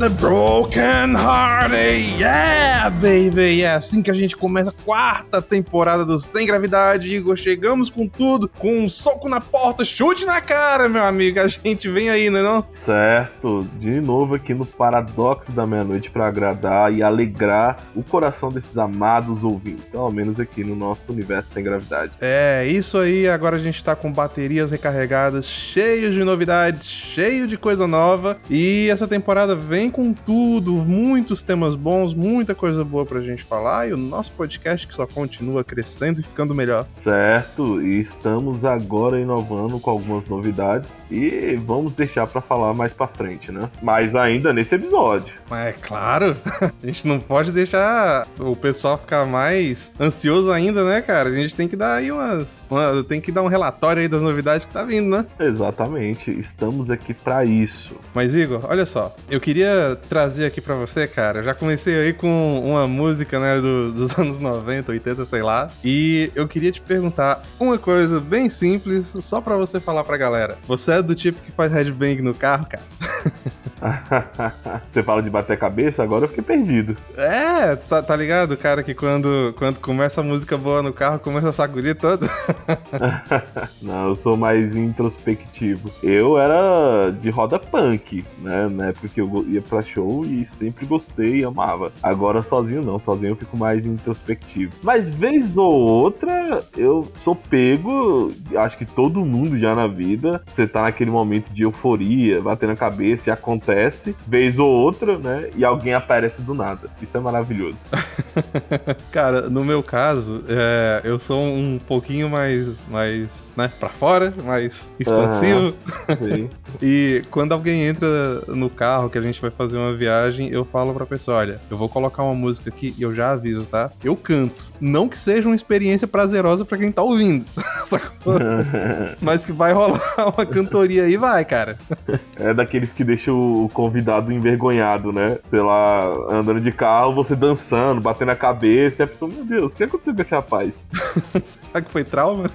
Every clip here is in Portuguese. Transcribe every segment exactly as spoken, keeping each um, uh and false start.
the Broken Hearted, yeah, baby! É assim que a gente começa a quarta temporada do Sem Gravidade, Igor. Chegamos com tudo, com um soco na porta, chute na cara, meu amigo. A gente vem aí, né não? Certo, de novo aqui no Paradoxo da Meia-Noite para agradar e alegrar o coração desses amados ouvintes, pelo menos aqui no nosso universo Sem Gravidade. É, isso aí, agora a gente tá com baterias recarregadas, cheios de novidades, cheio de coisa nova, e essa temporada vem com tudo, muitos temas bons, muita coisa boa pra gente falar, e o nosso podcast que só continua crescendo e ficando melhor. Certo, e estamos agora inovando com algumas novidades, e vamos deixar pra falar mais pra frente, né? Mas ainda nesse episódio. Mas é claro, a gente não pode deixar o pessoal ficar mais ansioso ainda, né, cara? A gente tem que dar aí umas... Uma, tem que dar um relatório aí das novidades que tá vindo, né? Exatamente, estamos aqui pra isso. Mas, Igor, olha só, eu queria trazer aqui pra você, cara, eu já comecei aí com uma música, né, do, dos anos noventa, oitenta, sei lá, e eu queria te perguntar uma coisa bem simples, só pra você falar pra galera. Você é do tipo que faz headbang no carro, cara? Você fala de bater a cabeça? Agora eu fiquei perdido. É, tá, tá ligado, cara, que quando, quando começa a música boa no carro, começa a sacudir todo? Não, eu sou mais introspectivo. Eu era de roda punk, né? Na época que eu ia pra show e sempre gostei e amava. Agora sozinho não, sozinho eu fico mais introspectivo. Mas vez ou outra, eu sou pego, acho que todo mundo já na vida, você tá naquele momento de euforia, batendo a cabeça e acontece, vez ou outra, né? E alguém aparece do nada. Isso é maravilhoso. Cara, no meu caso, é, eu sou um pouquinho mais, mais, né, pra fora, mais expansivo. Uhum, e quando alguém entra no carro que a gente vai fazer uma viagem, eu falo pra pessoa, olha, eu vou colocar uma música aqui e eu já aviso, tá? Eu canto. Não que seja uma experiência prazerosa pra quem tá ouvindo, sacou? Mas que vai rolar uma cantoria aí, vai, cara. É daqueles que deixam o convidado envergonhado, né? Sei lá, andando de carro, você dançando, batendo a cabeça, e a pessoa, meu Deus, o que aconteceu com esse rapaz? Será que foi trauma?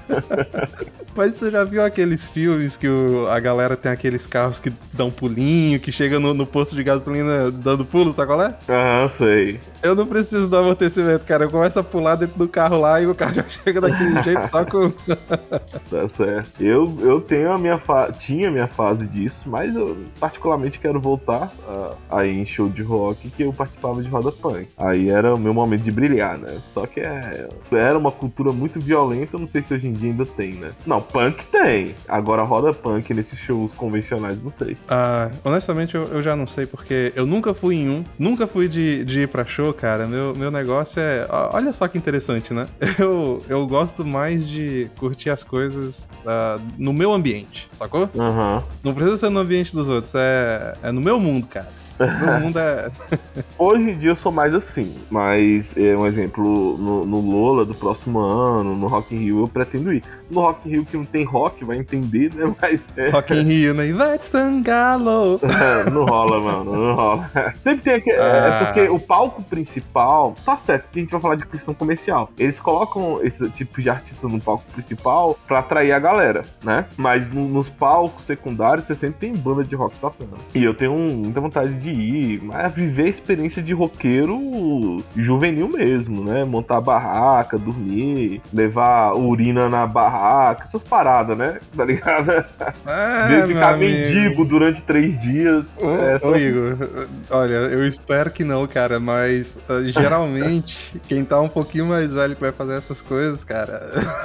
Mas você já viu aqueles filmes que o, a galera tem aqueles carros que dão pulinho, que chega no, no posto de gasolina dando pulo, sabe qual é? Aham, sei. Eu não preciso do amortecimento, cara. Eu começo a pular dentro do carro lá e o carro já chega daquele jeito, só com... Tá certo. Eu, eu tenho a minha fa... tinha a minha fase disso, mas eu particularmente quero voltar uh, aí em show de rock que eu participava de roda punk. Aí era o meu momento de brilhar, né? Só que é... era uma cultura muito violenta, eu não sei se hoje em dia ainda tem, né? Não, punk tem. Agora roda punk nesses shows convencionais, não sei. Ah, honestamente eu, eu já não sei, porque eu nunca fui em um, nunca fui de, de ir pra show, cara. Meu, meu negócio é... Olha só que interessante, né? Eu, eu gosto mais de curtir as coisas uh, no meu ambiente, sacou? Uhum. Não precisa ser no ambiente dos outros, é, é no meu mundo, cara. No mundo é... Hoje em dia eu sou mais assim, mas é um exemplo, no, no Lola do próximo ano, no Rock in Rio eu pretendo ir. No Rock in Rio que não tem rock, vai entender, né? Mas é... Rock in Rio, né? Ivete Sangalo. Não rola, mano, não rola. Sempre tem aquele... Ah. É porque o palco principal, tá certo, que a gente vai falar de questão comercial. Eles colocam esse tipo de artista no palco principal pra atrair a galera, né? Mas no, nos palcos secundários você sempre tem banda de rock tocando. E eu tenho muita vontade de ir, mas viver a experiência de roqueiro juvenil mesmo, né? Montar a barraca, dormir, levar urina na barraca, essas paradas, né? Tá ligado? É, ficar mendigo durante três dias. Ô, é, ô Igor, olha, eu espero que não, cara, mas uh, geralmente quem tá um pouquinho mais velho que vai fazer essas coisas, cara,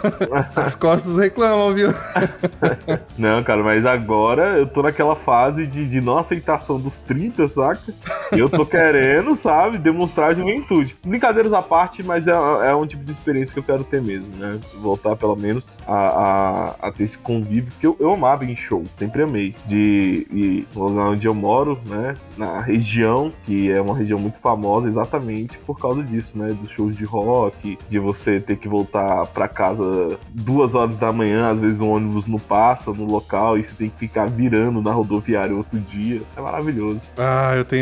as costas reclamam, viu? Não, cara, mas agora eu tô naquela fase de, de não aceitação dos trinta, saca? E eu tô querendo, sabe, demonstrar a juventude. Brincadeiras à parte, mas é, é um tipo de experiência que eu quero ter mesmo, né? Voltar pelo menos a, a, a ter esse convívio, que eu, eu amava em show, sempre amei. De ir no lugar onde eu moro, né? Na região, que é uma região muito famosa exatamente por causa disso, né? Dos shows de rock, de você ter que voltar pra casa duas horas da manhã, às vezes o ônibus não passa no local e você tem que ficar virando na rodoviária outro dia. É maravilhoso. Ah, eu tenho umas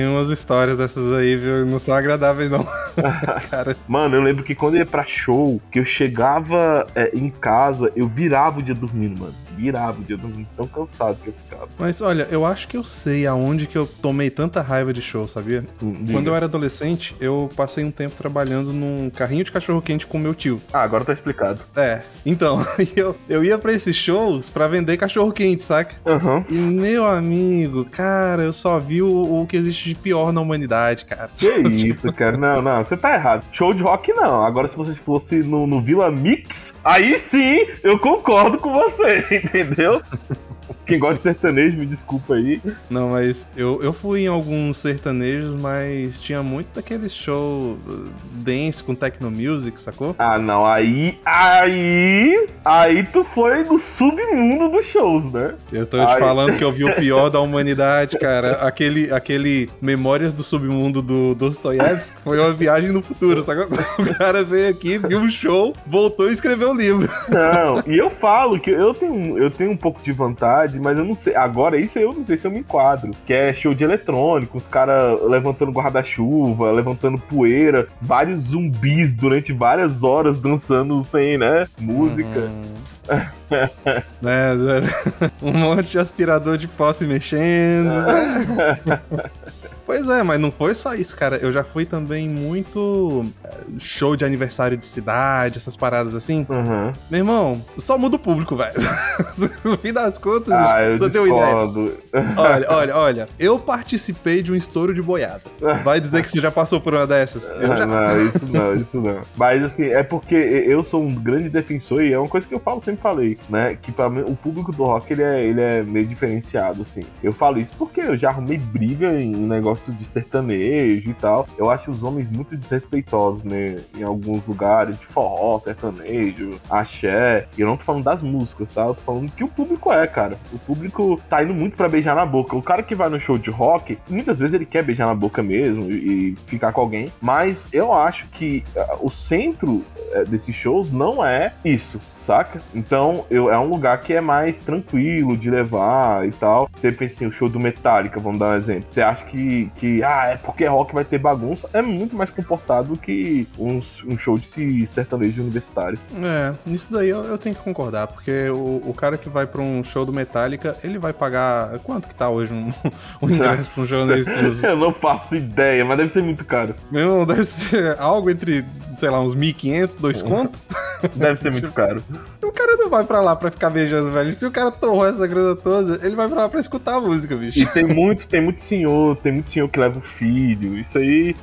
histórias dessas aí, viu? Não são agradáveis, não. Cara. Mano, eu lembro que quando eu ia pra show, que eu chegava é, em casa, eu virava o dia dormindo, mano. Virava o dia dormindo, tão cansado que eu ficava. Mas olha, eu acho que eu sei aonde que eu tomei tanta raiva de show, sabia? Hum, Quando eu era adolescente, eu passei um tempo trabalhando num carrinho de cachorro-quente com meu tio. Ah, agora tá explicado. É, então, eu, eu ia pra esses shows pra vender cachorro-quente, saca? Aham. E, meu amigo, cara, eu só vi o, o que existe de pior na humanidade, cara. Que isso, cara? Não, não, você tá errado. Show de rock, não. Agora, se você fosse no, no Vila Mix, aí sim eu concordo com você, entendeu? Quem gosta de sertanejo, me desculpa aí. Não, mas eu, eu fui em alguns sertanejos, mas tinha muito daqueles show dance com techno music, sacou? Ah, não, aí, aí, aí tu foi no submundo dos shows, né? Eu tô te aí. falando que eu vi o pior da humanidade, cara. Aquele, aquele Memórias do Submundo do Dostoiévski foi uma viagem no futuro, sacou? O cara veio aqui, viu um show, voltou e escreveu um livro. Não, e eu falo que eu tenho, eu tenho um pouco de vantagem, mas eu não sei, agora isso eu não sei se eu me enquadro, que é show de eletrônico, os caras levantando guarda-chuva, levantando poeira, vários zumbis durante várias horas dançando sem, né, música. Uhum. né, um monte de aspirador de pó se mexendo. Pois é, mas não foi só isso, cara. Eu já fui também muito show de aniversário de cidade, essas paradas assim. Uhum. Meu irmão, só muda o público, velho. No fim das contas, ah, eu você deu ideia. Olha, olha, olha. Eu participei de um estouro de boiada. Vai dizer que você já passou por uma dessas? Eu já... Não, isso não, isso não. Mas assim, é porque eu sou um grande defensor e é uma coisa que eu falo, sempre falei, né? Que pra mim, o público do rock, ele é, ele é meio diferenciado, assim. Eu falo isso porque eu já arrumei briga em um negócio de sertanejo e tal. Eu acho os homens muito desrespeitosos, né? Em alguns lugares, de forró, sertanejo, axé. E eu não tô falando das músicas, tá? Eu tô falando que o público é, cara. O público tá indo muito pra beijar na boca. O cara que vai no show de rock, muitas vezes ele quer beijar na boca mesmo e, e ficar com alguém. Mas eu acho que uh, o centro uh, desses shows não é isso, saca? Então, eu, é um lugar que é mais tranquilo de levar e tal. Você pensa assim, o show do Metallica, vamos dar um exemplo. Você acha que, que ah, é porque rock vai ter bagunça? É muito mais comportado do que um, um show de sertanejo universitário. É, nisso daí eu, eu tenho que concordar, porque o, o cara que vai pra um show do Metallica, ele vai pagar... Quanto que tá hoje um, um ingresso pra um show desse? Eu não faço ideia, mas deve ser muito caro. Não, deve ser algo entre, sei lá, uns mil e quinhentos, dois conto. Deve ser muito caro. O cara não vai pra lá pra ficar beijando, velho. Se o cara torrou essa grana toda, ele vai pra lá pra escutar a música, bicho. E tem muito, tem muito senhor, tem muito senhor que leva o filho. Isso aí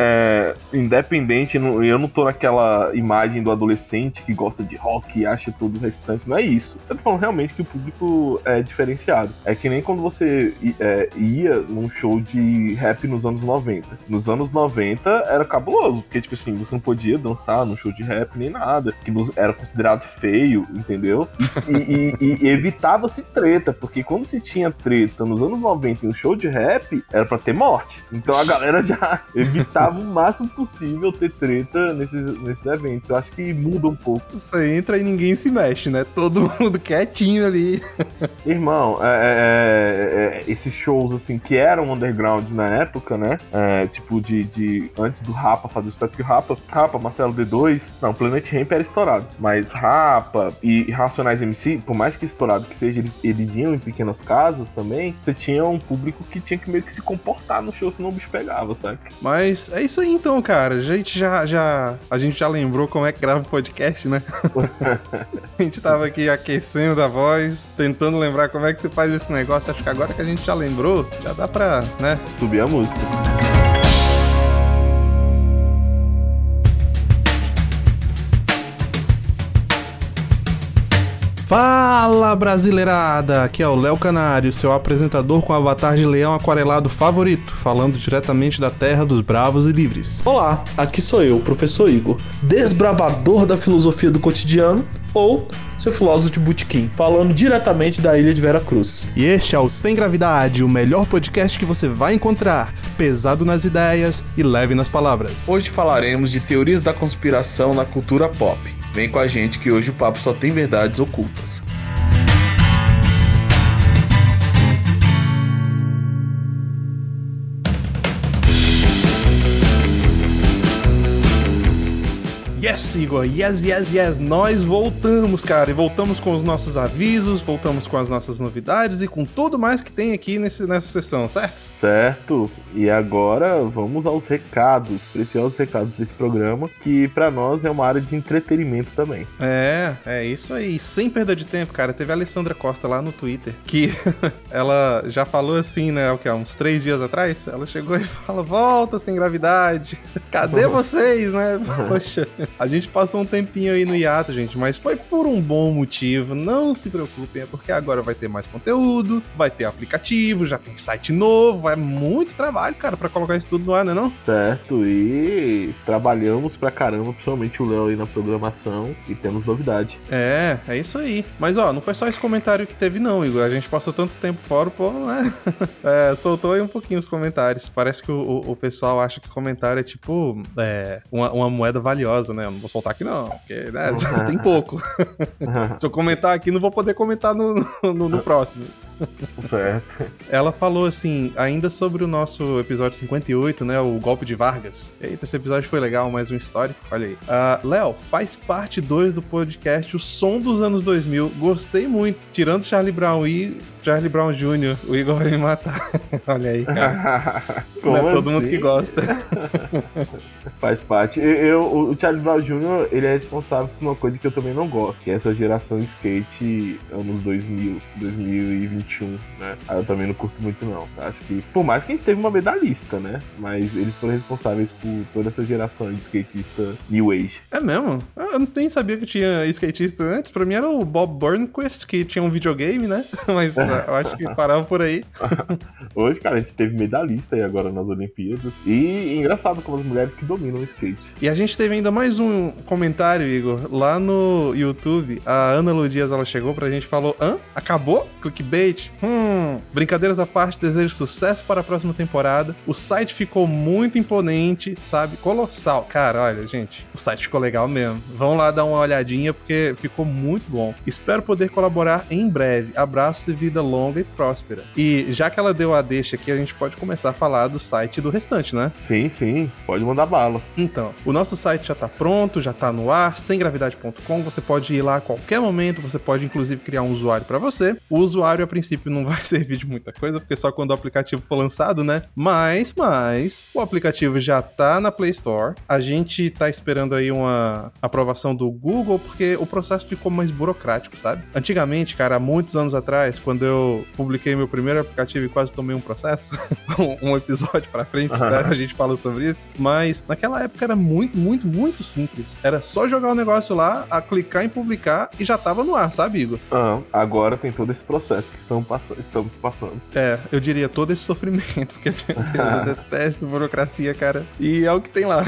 é, é independente, eu não tô naquela imagem do adolescente que gosta de rock e acha tudo o restante. Não é isso. Eu tô falando realmente que o público é diferenciado. É que nem quando você é, ia num show de rap nos anos noventa. Nos anos noventa era cabuloso, porque, tipo assim, você não podia dançar num show de rap nem nada, que era considerado feio, entendeu? E, e, e evitava-se treta, porque quando se tinha treta nos anos noventa em um show de rap, era pra ter morte. Então a galera já evitava o máximo possível ter treta nesses, nesses eventos. Eu acho que muda um pouco. Você entra e ninguém se mexe, né? Todo mundo quietinho ali. Irmão, é, é, é, esses shows, assim, que eram underground na época, né? É, tipo, de, de... Antes do Rapa fazer o set, que o Rapa, Rapa, Marcelo D dois... Não, Planet Hemp era estourado. Mas Rapa e Racionais M C, por mais que estourado que seja, eles, eles iam em pequenas casas também, você tinha um público que tinha que meio que se comportar no show, senão o bicho pegava, sabe? Mas é isso aí então, cara. A gente já, já, a gente já lembrou como é que grava o podcast, né? A gente tava aqui aquecendo a voz, tentando lembrar como é que você faz esse negócio. Acho que agora que a gente já lembrou, já dá pra, né? Subir a música. Fala, brasileirada! Aqui é o Léo Canário, seu apresentador com avatar de leão aquarelado favorito, falando diretamente da terra dos bravos e livres. Olá, aqui sou eu, o professor Igor, desbravador da filosofia do cotidiano, ou seu filósofo de botequim, falando diretamente da ilha de Vera Cruz. E este é o Sem Gravidade, o melhor podcast que você vai encontrar, pesado nas ideias e leve nas palavras. Hoje falaremos de teorias da conspiração na cultura pop. Vem com a gente que hoje o papo só tem verdades ocultas. Yes, Igor, yes, yes, yes, nós voltamos, cara, e voltamos com os nossos avisos, voltamos com as nossas novidades e com tudo mais que tem aqui nesse, nessa sessão, certo? Certo, e agora vamos aos recados, preciosos recados desse programa, que pra nós é uma área de entretenimento também. É, é isso aí, sem perda de tempo, cara, teve a Alessandra Costa lá no Twitter, que ela já falou assim, né, o que, há uns três dias atrás, ela chegou e fala, volta sem gravidade, cadê vocês, né, poxa, a gente passou um tempinho aí no hiato, gente, mas foi por um bom motivo, não se preocupem, é porque agora vai ter mais conteúdo, vai ter aplicativo, já tem site novo, é muito trabalho, cara, pra colocar isso tudo no ar, né não? Certo, e trabalhamos pra caramba, principalmente o Léo aí na programação, e temos novidade. É, é isso aí. Mas ó, não foi só esse comentário que teve não, Igor, a gente passou tanto tempo fora, pô, né? É, soltou aí um pouquinho os comentários. Parece que o, o, o pessoal acha que comentário é tipo é, uma, uma moeda valiosa, né? Eu não vou soltar aqui não, porque né, tem pouco. Se eu comentar aqui, não vou poder comentar no, no, no próximo. Certo. Ela falou assim, ainda sobre o nosso episódio cinquenta e oito, né, o golpe de Vargas. Eita, esse episódio foi legal, mais um histórico, olha aí. Uh, Léo, faz parte dois do podcast O Som dos Anos dois mil, gostei muito, tirando Charlie Brown e Charlie Brown Júnior, o Igor vai me matar. Olha aí, cara. Não é todo assim? Mundo que gosta. Faz parte. Eu, eu, o Charlie Brown Júnior, ele é responsável por uma coisa que eu também não gosto, que é essa geração skate anos dois mil, dois mil e vinte e um, né? Eu também não curto muito não. Acho que, por mais que a gente teve uma medalhista, né? Mas eles foram responsáveis por toda essa geração de skatista New Age. É mesmo? Eu nem sabia que tinha skatista antes. Pra mim era o Bob Burnquist, que tinha um videogame, né? Mas eu acho que parava por aí. Hoje, cara, a gente teve medalhista aí agora nas Olimpíadas. E engraçado como as mulheres que dominam o skate. E a gente teve ainda mais um comentário, Igor, lá no YouTube. A Ana Lu Dias, ela chegou pra gente e falou: hã? Acabou? Clickbait? Hum. Brincadeiras à parte, desejo sucesso para a próxima temporada. O site ficou muito imponente, sabe? Colossal. Cara, olha, gente, o site ficou legal mesmo. Vão lá dar uma olhadinha porque ficou muito bom. Espero poder colaborar em breve. Abraços e vida longa e próspera. E já que ela deu a deixa aqui, a gente pode começar a falar do site do restante, né? Sim, sim. Pode mandar bala. Então, o nosso site já tá pronto, já tá no ar, sem gravidade ponto com. Você pode ir lá a qualquer momento, você pode inclusive criar um usuário para você. O usuário, a princípio, não vai servir de muita coisa, porque só quando o aplicativo for lançado, né? Mas, mas, o aplicativo já tá na Play Store. A gente tá esperando aí uma aprovação do Google, porque o processo ficou mais burocrático, sabe? Antigamente, cara, há muitos anos atrás, quando eu publiquei meu primeiro aplicativo e quase tomei um processo, um episódio pra frente, uhum. né? A gente fala sobre isso, mas naquela época era muito, muito, muito simples. Era só jogar o negócio lá, a clicar em publicar e já tava no ar, sabe, Igor? Ah, agora tem todo esse processo que estamos passando, estamos passando. É, eu diria todo esse sofrimento, porque eu detesto burocracia, cara, e é o que tem lá.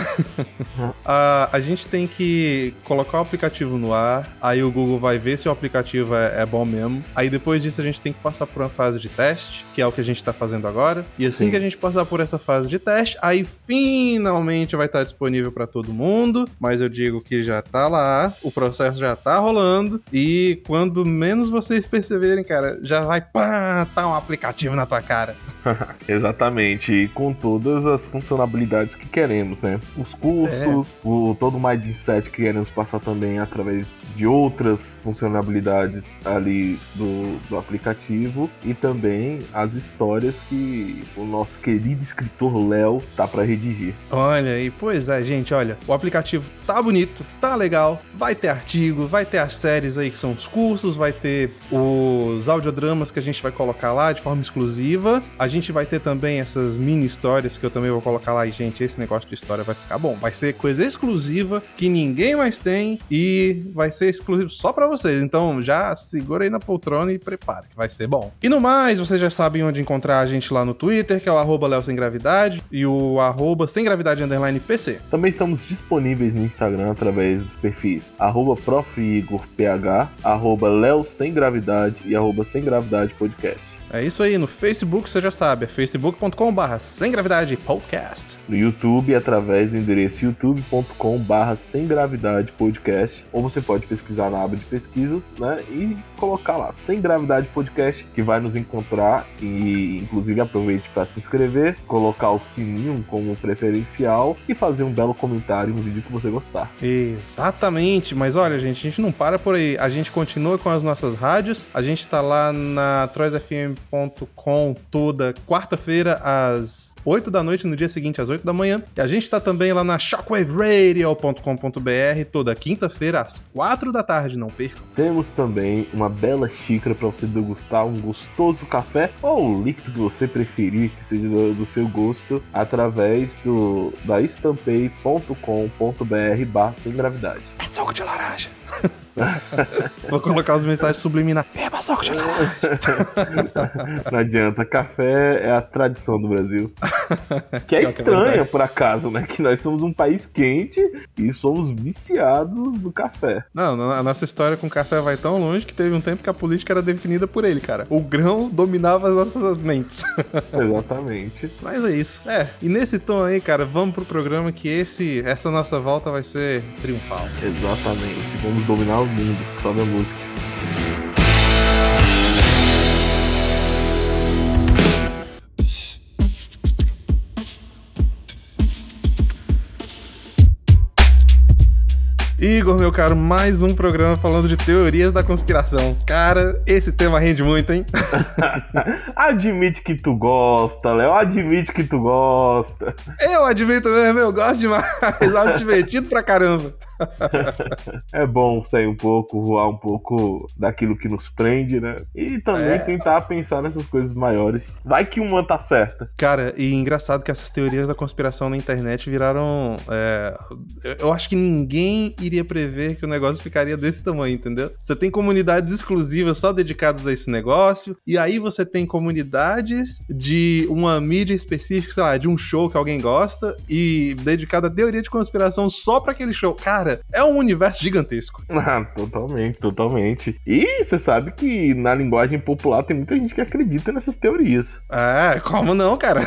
a, a gente tem que colocar o aplicativo no ar, aí o Google vai ver se o aplicativo é, é bom mesmo, aí depois disso a gente tem que passar por uma fase de teste, que é o que a gente tá fazendo agora, e assim Sim. que a gente passar por essa fase de teste, aí finalmente vai estar disponível para todo mundo, mas eu digo que já tá lá, o processo já tá rolando, e quando menos vocês perceberem, cara, já vai, pá, tá um aplicativo na tua cara. Exatamente, e com todas as funcionalidades que queremos, né? Os cursos, é. o, todo o Mindset que queremos passar também através de outras funcionalidades ali do, do aplicativo, e também as histórias que o nosso querido escritor Léo tá para redigir. Olha aí, pois é, gente, olha, o aplicativo tá bonito, tá legal, vai ter artigo, vai ter as séries aí que são os cursos, vai ter os audiodramas que a gente vai colocar lá de forma exclusiva, a gente vai ter também essas mini histórias que eu também vou colocar lá, e gente, esse negócio de história vai ficar bom, vai ser coisa exclusiva que ninguém mais tem e vai ser exclusivo só pra vocês, então já segura aí na poltrona e prepara, que vai ser bom. E no mais, vocês já sabem onde encontrar a gente lá no Twitter, que é o arroba Léo Sem Gravidade e o arroba Sem Gravidade underline P C. Também estamos disponíveis no Instagram através dos perfis arroba Prof Igor P H, arroba Léo Sem Gravidade e arroba Sem Gravidade Podcast. É isso aí, no Facebook você já sabe, é facebook ponto com barra sem gravidade podcast. No YouTube, através do endereço youtube ponto com barra sem gravidade podcast, ou você pode pesquisar na aba de pesquisas, né, e colocar lá Sem Gravidade Podcast, que vai nos encontrar. E inclusive aproveite para se inscrever, colocar o sininho como preferencial e fazer um belo comentário no vídeo que você gostar. Exatamente, mas olha, gente, a gente não para por aí, a gente continua com as nossas rádios, a gente tá lá na trois f m ponto com toda quarta-feira às oito da noite, no dia seguinte às oito da manhã, e a gente tá também lá na shockwave radio ponto com ponto b r toda quinta-feira às quatro da tarde, não percam. Temos também uma bela xícara para você degustar um gostoso café ou o líquido que você preferir, que seja do, do seu gosto, através do da estampei ponto com ponto b r barra sem gravidade. É suco de laranja. Vou colocar as mensagens subliminares. Beba suco de laranja. Não adianta, café é a tradição do Brasil. Que é estranha, por acaso, né? Que nós somos um país quente e somos viciados do café. Não, a nossa história com café vai tão longe que teve um tempo que a política era definida por ele, cara. O grão dominava as nossas mentes. Exatamente. Mas é isso. É, e nesse tom aí, cara, vamos pro programa que esse, essa nossa volta vai ser triunfal. Exatamente. Vamos dominar o mundo. Sobe a música. Igor, meu caro, mais um programa falando de teorias da conspiração. Cara, esse tema rende muito, hein? Admite que tu gosta, Léo. Admite que tu gosta. Eu admito mesmo, eu gosto demais. Algo divertido pra caramba. É bom sair um pouco, voar um pouco daquilo que nos prende, né? E também é. tentar pensar nessas coisas maiores. Vai que uma tá certa. Cara, e engraçado que essas teorias da conspiração na internet viraram... É... Eu acho que ninguém iria prever que o negócio ficaria desse tamanho, entendeu? Você tem comunidades exclusivas só dedicadas a esse negócio, e aí você tem comunidades de uma mídia específica, sei lá, de um show que alguém gosta, e dedicada a teoria de conspiração só pra aquele show. Cara, é um universo gigantesco. Ah, totalmente, totalmente. E você sabe que na linguagem popular tem muita gente que acredita nessas teorias. É, como não, cara?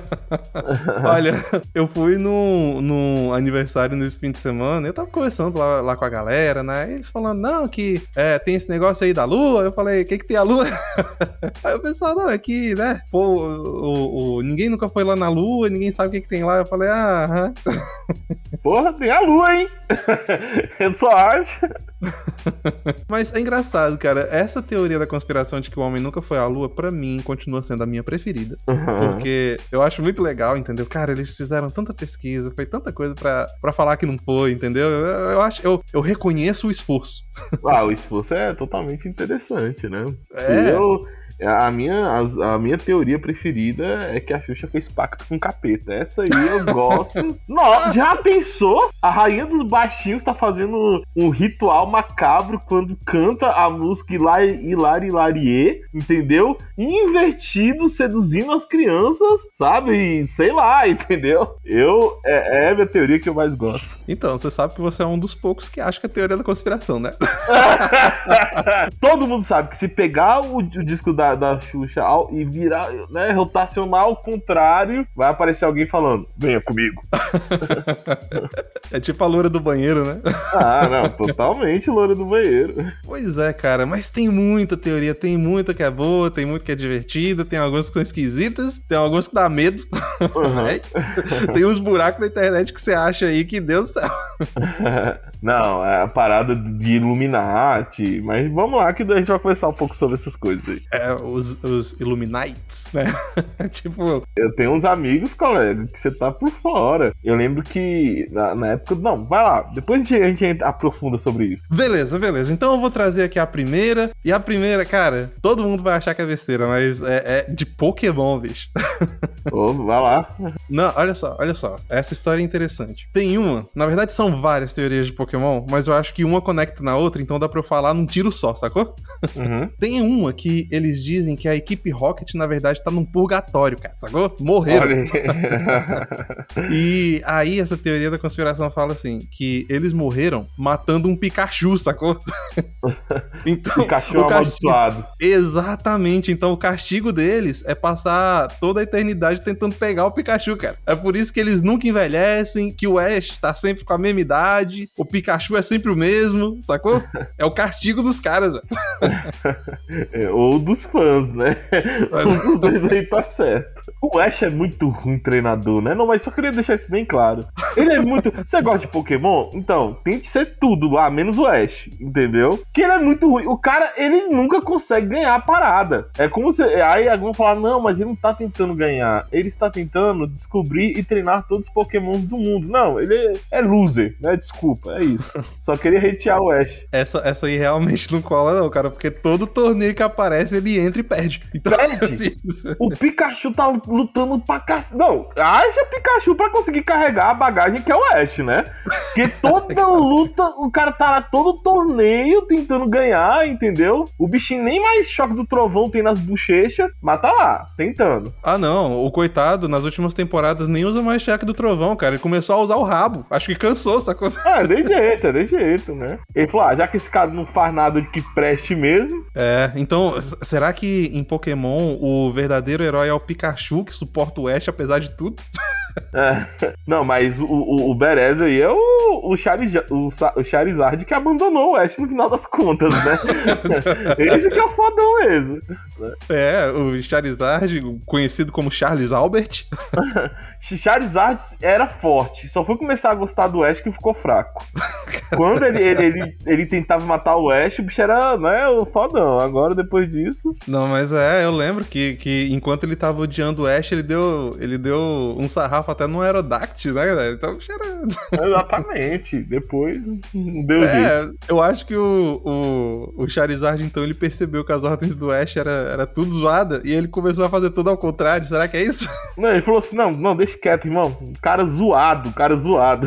Olha, eu fui num, num aniversário nesse fim de semana, eu tava conversando lá, lá com a galera, né? Eles falando, não, que é, tem esse negócio aí da lua. Eu falei, o que que tem a lua? Aí o pessoal, não, é que, né? Pô, o, o, o, ninguém nunca foi lá na lua, ninguém sabe o que que tem lá. Eu falei, ah, aham. Porra, tem a lua, hein? Eu só acho. Mas é engraçado, cara. Essa teoria da conspiração de que o homem nunca foi à lua, pra mim, continua sendo a minha preferida. Uhum. Porque eu acho muito legal, entendeu? Cara, eles fizeram tanta pesquisa, foi tanta coisa pra, pra falar que não foi, entendeu? Eu, eu acho, eu, eu reconheço o esforço. Ah, o esforço é totalmente interessante, né? É. Eu... A minha, a, a minha teoria preferida é que a Xuxa fez pacto com o capeta. Essa aí eu gosto. Nossa, já pensou? A rainha dos baixinhos tá fazendo um ritual macabro quando canta a música Hilari, Hilari, Hilarie, entendeu? Invertido, seduzindo as crianças, sabe? E sei lá, entendeu? Eu, é, é a minha teoria que eu mais gosto. Então, você sabe que você é um dos poucos que acha que é a teoria da conspiração, né? Todo mundo sabe que se pegar o, o disco da da Xuxa ao, e virar, né, rotacionar ao contrário, vai aparecer alguém falando, venha comigo. É tipo a loura do banheiro, né? Ah, não, totalmente loura do banheiro. Pois é, cara, mas tem muita teoria, tem muita que é boa, tem muita que é divertida, tem algumas que são esquisitas, tem algumas que dá medo. Uhum. É, tem uns buracos na internet que você acha aí que Deus do céu. Não, é a parada de Illuminati, mas vamos lá que a gente vai conversar um pouco sobre essas coisas aí. É, os, os Illuminates, né? Tipo... Eu tenho uns amigos, colega, que você tá por fora. Eu lembro que na, na época... Não, vai lá, depois a gente, a gente aprofunda sobre isso. Beleza, beleza. Então eu vou trazer aqui a primeira. E a primeira, cara, todo mundo vai achar que é besteira, mas é, é de Pokémon, bicho. Ô, vai lá. Não, olha só, olha só. Essa história é interessante. Tem uma, na verdade são várias teorias de Pokémon Pokémon, mas eu acho que uma conecta na outra, então dá pra eu falar num tiro só, sacou? Uhum. Tem uma que eles dizem que a equipe Rocket, na verdade, tá num purgatório, cara, sacou? Morreram. Olha aí. E aí essa teoria da conspiração fala assim, que eles morreram matando um Pikachu, sacou? Então, Pikachu o castigo... amaldiçoado. Exatamente, então o castigo deles é passar toda a eternidade tentando pegar o Pikachu, cara. É por isso que eles nunca envelhecem, que o Ash tá sempre com a mesma idade, o Pikachu é sempre o mesmo, sacou? É o castigo dos caras, velho. É, ou dos fãs, né? Mas... Um dos dois aí tá certo. O Ash é muito ruim treinador, né? Não, mas só queria deixar isso bem claro. Ele é muito... Você gosta de Pokémon? Então, tente ser tudo lá, menos o Ash, entendeu? Que ele é muito ruim. O cara, ele nunca consegue ganhar a parada. É como se... Aí alguém falar, não, mas ele não tá tentando ganhar. Ele está tentando descobrir e treinar todos os Pokémons do mundo. Não, ele é, é loser, né? Desculpa, é isso. Só queria hatear o Ash. Essa, essa aí realmente não cola não, cara, porque todo torneio que aparece, ele entra e perde. Então, perde? Assim... O Pikachu tá lutando pra cacete. Não, haja Pikachu pra conseguir carregar a bagagem que é o Ash, né? Porque toda luta, o cara tá lá todo torneio tentando ganhar, entendeu? O bichinho nem mais choque do trovão tem nas bochechas, mas tá lá, tentando. Ah, não, o coitado, nas últimas temporadas, nem usa mais choque do trovão, cara. Ele começou a usar o rabo. Acho que cansou, sacou? É, de jeito, é de jeito, né? Ele falou, ah, já que esse cara não faz nada de que preste mesmo... É, então, será que em Pokémon o verdadeiro herói é o Pikachu, que suporta o Ash apesar de tudo? É. Não, mas o, o, o Berez aí é o, o, Charizard, o, o Charizard que abandonou o Ash no final das contas, né? Esse que é o fodão mesmo. É, o Charizard, conhecido como Charles Albert. Charizard era forte, só foi começar a gostar do Ash que ficou fraco. Quando ele, ele, ele, ele tentava matar o Ash, o bicho era, né, o fodão. Agora, depois disso... Não, mas é, eu lembro que, que enquanto ele tava odiando o Ash, ele deu, ele deu um sarrafo até no Aerodactyl, né, galera? Então, era... Exatamente. Depois, não deu é, jeito. Eu acho que o, o, o Charizard, então, ele percebeu que as ordens do Ash era, era tudo zoada e ele começou a fazer tudo ao contrário. Será que é isso? Não, ele falou assim, não, não, deixa quieto, irmão. Cara zoado, cara zoado.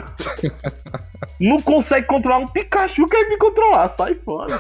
Não consegue controlar um Pikachu, quer me controlar, sai fora.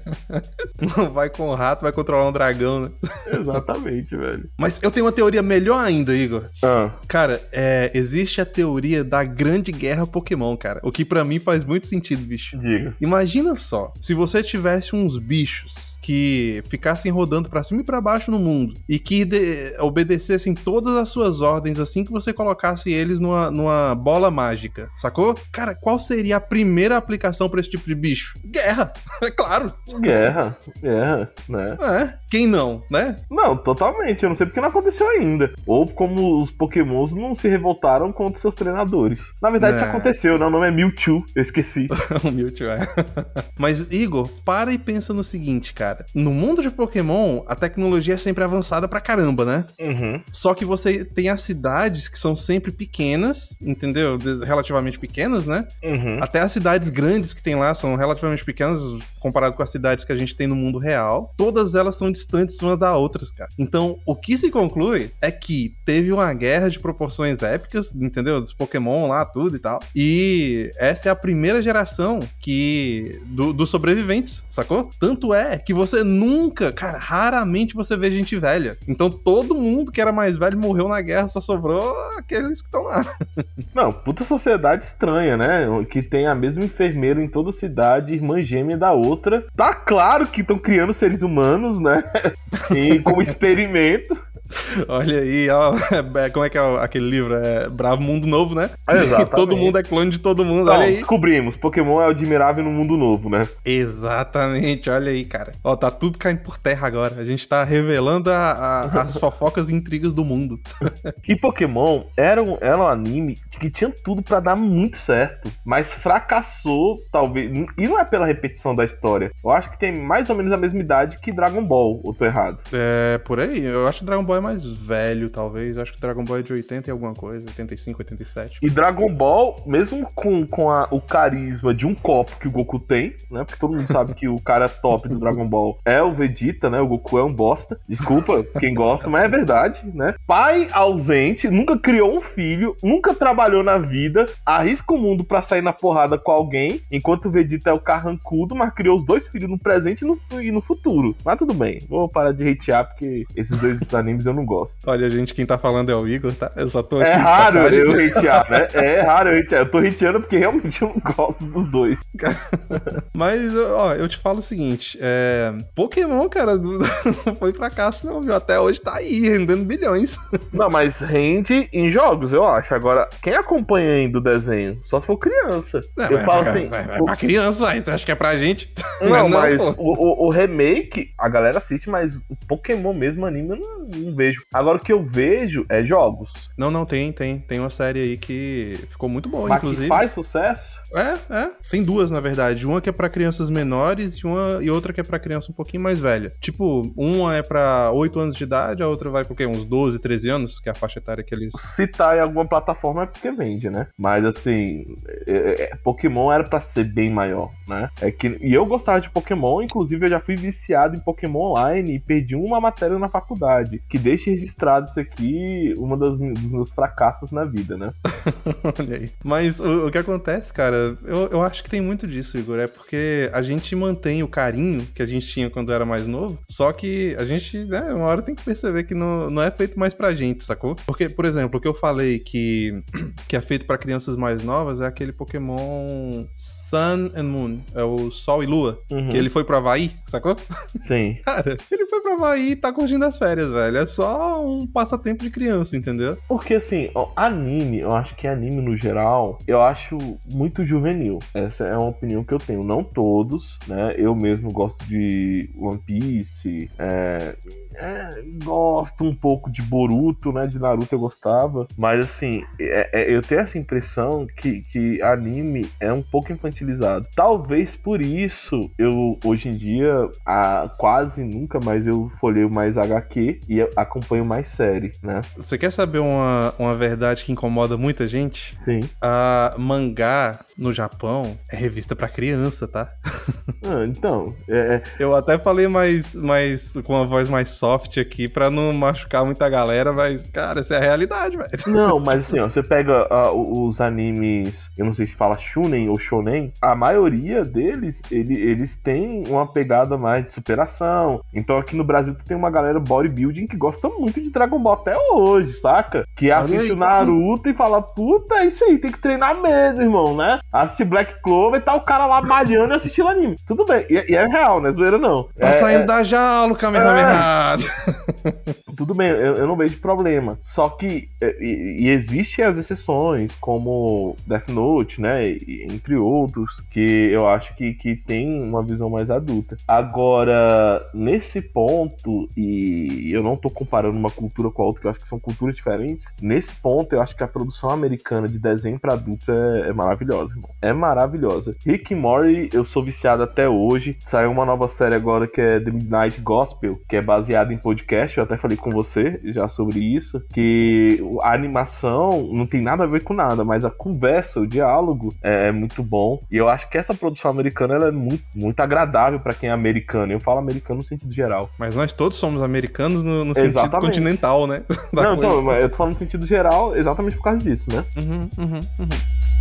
Não vai com o rato, vai controlar um dragão, né? Exatamente, velho. Mas eu tenho uma teoria melhor ainda, Igor. Ah. Cara, é, existe a teoria da Grande Guerra Pokémon, cara. O que pra mim faz muito sentido, bicho. Diga. Imagina só, se você tivesse uns bichos que ficassem rodando pra cima e pra baixo no mundo e que de- obedecessem todas as suas ordens assim que você colocasse eles numa, numa bola mágica, sacou? Cara, qual seria a primeira aplicação pra esse tipo de bicho? Guerra, é claro. Guerra, guerra, né? É, quem não, né? Não, totalmente. Eu não sei porque não aconteceu ainda. Ou como os Pokémons não se revoltaram contra seus treinadores. Na verdade, Né. isso aconteceu, né? O nome é Mewtwo, eu esqueci. O Mewtwo, é. Mas, Igor, para e pensa no seguinte, cara. No mundo de Pokémon, a tecnologia é sempre avançada pra caramba, né? Uhum. Só que você tem as cidades que são sempre pequenas, entendeu? De- relativamente pequenas, né? Uhum. Até as cidades grandes que tem lá são relativamente pequenas comparado com as cidades que a gente tem no mundo real. Todas elas são distantes umas das outras, cara. Então, o que se conclui é que teve uma guerra de proporções épicas, entendeu? Dos Pokémon lá, tudo e tal. E essa é a primeira geração que do- dos sobreviventes, sacou? Tanto é que você nunca, cara, raramente você vê gente velha. Então, todo mundo que era mais velho morreu na guerra, só sobrou aqueles que estão lá. Não, puta sociedade estranha, né? Que tem a mesma enfermeira em toda cidade, irmã gêmea da outra. Tá claro que estão criando seres humanos, né? E como experimento. Olha aí, ó, é, como é que é aquele livro? É Bravo Mundo Novo, né? Exatamente. Todo mundo é clone de todo mundo, Não, olha aí. descobrimos, Pokémon é o admirável no mundo novo, né? Exatamente, olha aí, cara. Ó, tá tudo caindo por terra agora. A gente tá revelando a- a- as fofocas e intrigas do mundo. E Pokémon era um, era um anime que tinha tudo pra dar muito certo, mas fracassou, talvez. E não é pela repetição da história. Eu acho que tem mais ou menos a mesma idade que Dragon Ball, ou tô errado? É, por aí. Eu acho que Dragon Ball é mais velho, talvez. Acho que Dragon Ball é de oitenta e alguma coisa, oitenta e cinco, oitenta e sete. E Dragon Ball, mesmo com, com a, o carisma de um copo que o Goku tem, né? Porque todo mundo sabe que o cara top do Dragon Ball é o Vegeta, né? O Goku é um bosta. Desculpa quem gosta, mas é verdade, né? Pai ausente, nunca criou um filho, nunca trabalhou na vida, arrisca o mundo pra sair na porrada com alguém, enquanto o Vegeta é o carrancudo, mas criou os dois filhos no presente e no, e no futuro. Mas tudo bem, vou parar de hatear porque esses dois animes eu não gosto. Olha, gente, quem tá falando é o Igor, tá? Eu só tô aqui. É raro eu hatear, né? É raro eu hatear. Eu tô hateando porque realmente eu não gosto dos dois. Mas, ó, eu te falo o seguinte, é... Pokémon, cara, não foi fracasso não, viu? Até hoje tá aí, rendendo bilhões. Não, mas rende em jogos, eu acho. Agora, quem acompanha ainda o desenho? Só se for criança. Não, eu vai, falo vai, assim... Vai, vai o... pra criança, vai. Você acha que é pra gente? Não, não, mas não, o, o, o remake, a galera assiste, mas o Pokémon mesmo anime eu não, não vejo. Agora, o que eu vejo é jogos. Não, não, tem, tem. Tem uma série aí que ficou muito boa, Mas inclusive. que faz sucesso? É, é. Tem duas, na verdade. Uma que é pra crianças menores e, uma, e outra que é pra criança um pouquinho mais velha. Tipo, uma é pra oito anos de idade, a outra vai por quê? Uns doze, treze anos, que é a faixa etária que eles... Se tá em alguma plataforma é porque vende, né? Mas, assim, é, é, Pokémon era pra ser bem maior, né? É que, e eu gostava de Pokémon, inclusive eu já fui viciado em Pokémon Online e perdi uma matéria na faculdade. Que deixa registrado isso aqui, uma das, dos meus fracassos na vida, né? Olha aí. Mas o, o que acontece, cara, eu, eu acho que tem muito disso, Igor, é porque a gente mantém o carinho que a gente tinha quando era mais novo, só que a gente, né, uma hora tem que perceber que não, não é feito mais pra gente, sacou? Porque, por exemplo, o que eu falei que, que é feito pra crianças mais novas é aquele Pokémon Sun and Moon, é o Sol e Lua, Uhum. que ele foi pro Havaí, sacou? Sim. Cara, ele foi pro Havaí e tá curtindo as férias, velho, é só um passatempo de criança, entendeu? Porque, assim, ó, anime, eu acho que anime no geral, eu acho muito juvenil. Essa é uma opinião que eu tenho. Não todos, né? Eu mesmo gosto de One Piece, é... É, gosto um pouco de Boruto, né? De Naruto eu gostava. Mas assim, é, é, eu tenho essa impressão que, que anime é um pouco infantilizado. Talvez por isso eu, hoje em dia, a, quase nunca mais eu folheio mais H Q e acompanho mais série, né? Você quer saber uma, uma verdade que incomoda muita gente? Sim. A mangá no Japão é revista pra criança, tá? Ah, então, é... Eu até falei mais, mais com uma voz mais soft aqui pra não machucar muita galera, mas, cara, essa é a realidade, velho. Não, mas assim, ó, você pega uh, os animes, eu não sei se fala Shunen ou Shonen, a maioria deles, ele, eles têm uma pegada mais de superação. Então aqui no Brasil tu tem uma galera bodybuilding que gosta muito de Dragon Ball até hoje, saca? Que assiste o Naruto e fala, puta, é isso aí, tem que treinar mesmo, irmão, né? Assiste Black Clover e tá o cara lá malhando e assistindo anime. Tudo bem, e, e é real, né? Zoeira não. Tá é, saindo é... da jaula, Kamehameha! Tudo bem, eu, eu não vejo problema. Só que, e, e existem as exceções, como Death Note, né? E, entre outros, que eu acho que, que tem uma visão mais adulta. Agora, nesse ponto, e eu não tô comparando uma cultura com a outra, que eu acho que são culturas diferentes. Nesse ponto, eu acho que a produção americana de desenho pra adultos é, é maravilhosa, irmão. É maravilhosa. Rick and Morty, eu sou viciado até hoje. Saiu uma nova série agora que é The Midnight Gospel, que é baseada em podcast. Eu até falei com você já sobre isso, que a animação não tem nada a ver com nada, mas a conversa, o diálogo é muito bom. E eu acho que essa produção americana ela é muito, muito agradável pra quem é americano. Eu falo americano no sentido geral. Mas nós todos somos americanos no, no sentido continental, né? Não, então, eu tô falando no sentido geral exatamente por causa disso, né? Uhum, uhum, uhum.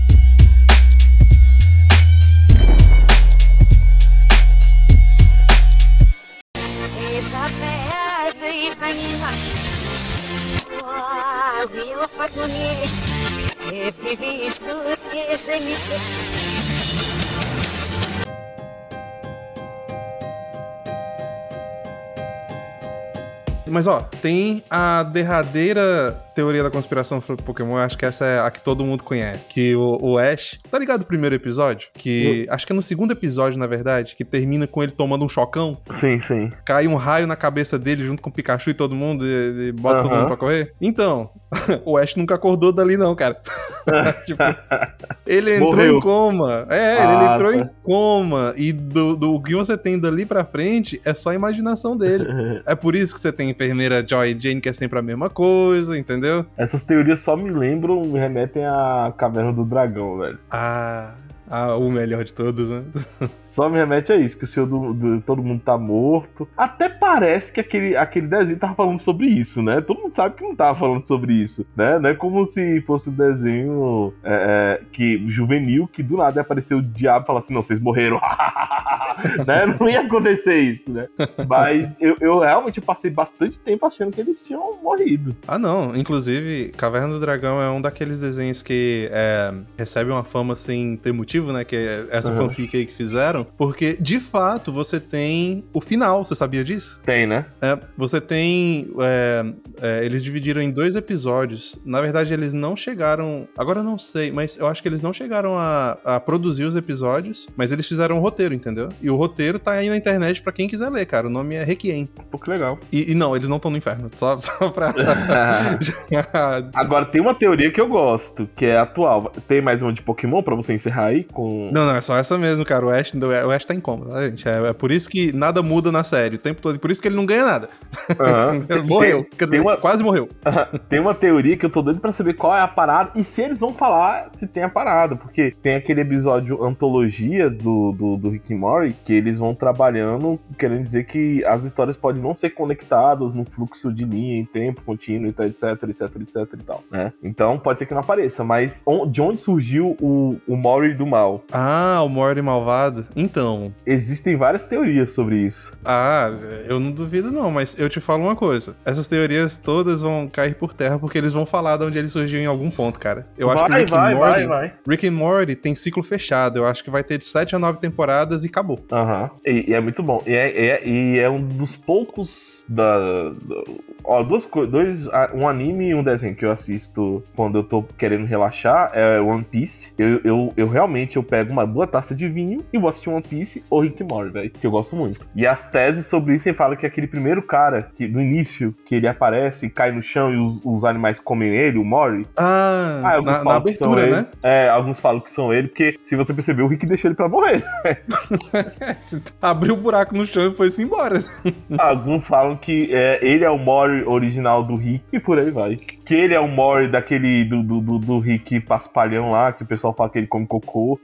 Mas ó, tem a derradeira teoria da conspiração sobre Pokémon, eu acho que essa é a que todo mundo conhece. Que o, o Ash, tá ligado o primeiro episódio? Que eu... acho que é no segundo episódio, na verdade, que termina com ele tomando um chocão. Sim, sim. Cai um raio na cabeça dele junto com o Pikachu e todo mundo, e, e bota uhum. todo mundo pra correr. Então, o Ash nunca acordou dali não, cara. Tipo, ele entrou Morreu. em coma. É, Ah, ele entrou tá. em coma. E do, do que você tem dali pra frente é só a imaginação dele. É por isso que você tem enfermeira Joy e Jane, que é sempre a mesma coisa, entendeu? Essas teorias só me lembram, me remetem à Caverna do Dragão, velho. Ah, ah o melhor de todos, né? Só me remete a isso, que o senhor do, do- todo mundo tá morto. Até parece que aquele, aquele desenho tava falando sobre isso, né? Todo mundo sabe que não tava falando sobre isso, né? Não é como se fosse um desenho é, é, que, juvenil, que do nada ia aparecer o diabo e falar assim, não, vocês morreram. Né? Não ia acontecer isso, né? Mas eu, eu realmente passei bastante tempo achando que eles tinham morrido. Ah, não. Inclusive, Caverna do Dragão é um daqueles desenhos que é, recebe uma fama sem ter motivo, né? Que é essa Uhum. fanfic aí que fizeram. Porque, de fato, você tem o final. Você sabia disso? Tem, né? É, você tem... é, é, eles dividiram em dois episódios. Na verdade, eles não chegaram... Agora eu não sei, mas eu acho que eles não chegaram a, a produzir os episódios, mas eles fizeram um roteiro, entendeu? E o roteiro tá aí na internet pra quem quiser ler, cara. O nome é Requiem. Pô, que legal. E, e não, eles não estão no inferno. Só, só pra... Agora, tem uma teoria que eu gosto, que é atual. Tem mais uma de Pokémon pra você encerrar aí? Com... Não, não, é só essa mesmo, cara. O Ash, o Ash tá em coma, tá, gente? É, é por isso que nada muda na série o tempo todo. E por isso que ele não ganha nada. Aham. Entendeu? Morreu. Tem- Quer dizer, tem uma- quase morreu. Tem uma teoria que eu tô doido pra saber qual é a parada e se eles vão falar se tem a parada, porque tem aquele episódio antologia do, do, do Rick e Morty que eles vão trabalhando, querendo dizer que as histórias podem não ser conectadas no fluxo de linha em tempo contínuo, e etc, etc, etc e tal, né? Então pode ser que não apareça, mas on- de onde surgiu o, o Morty do mal? Ah, o Morty malvado. Então, Existem várias teorias sobre isso. ah, eu não duvido não, mas eu te falo uma coisa. Essas teorias todas vão cair por terra porque eles vão falar de onde ele surgiu em algum ponto, cara. Eu acho que vai, Rick vai, and Morty, vai, vai. Rick and Morty tem ciclo fechado. Eu acho que vai ter de sete a nove temporadas e acabou. Aham. E, e é muito bom. E é, é- e é um dos poucos da. da- ó, duas coisas. Dois, ah, um anime e um desenho que eu assisto quando eu tô querendo relaxar é One Piece. Eu, eu, eu realmente eu pego uma boa taça de vinho e vou assistir One Piece ou Rick and Morty, velho. Que eu gosto muito. E as teses sobre isso falam que aquele primeiro cara, que no início, que ele aparece e cai no chão e os, os animais comem ele, o Morty. Ah, Ah, alguns na, na falam que são abertura, ele. né? É, alguns falam que são ele, porque se você perceber, o Rick deixou ele pra morrer. Abriu o buraco no chão e foi-se embora. Alguns falam que é, ele é o Mori original do Rick e por aí vai. Que ele é o Mori daquele do, do, do, do Rick paspalhão lá, que o pessoal fala que ele come cocô.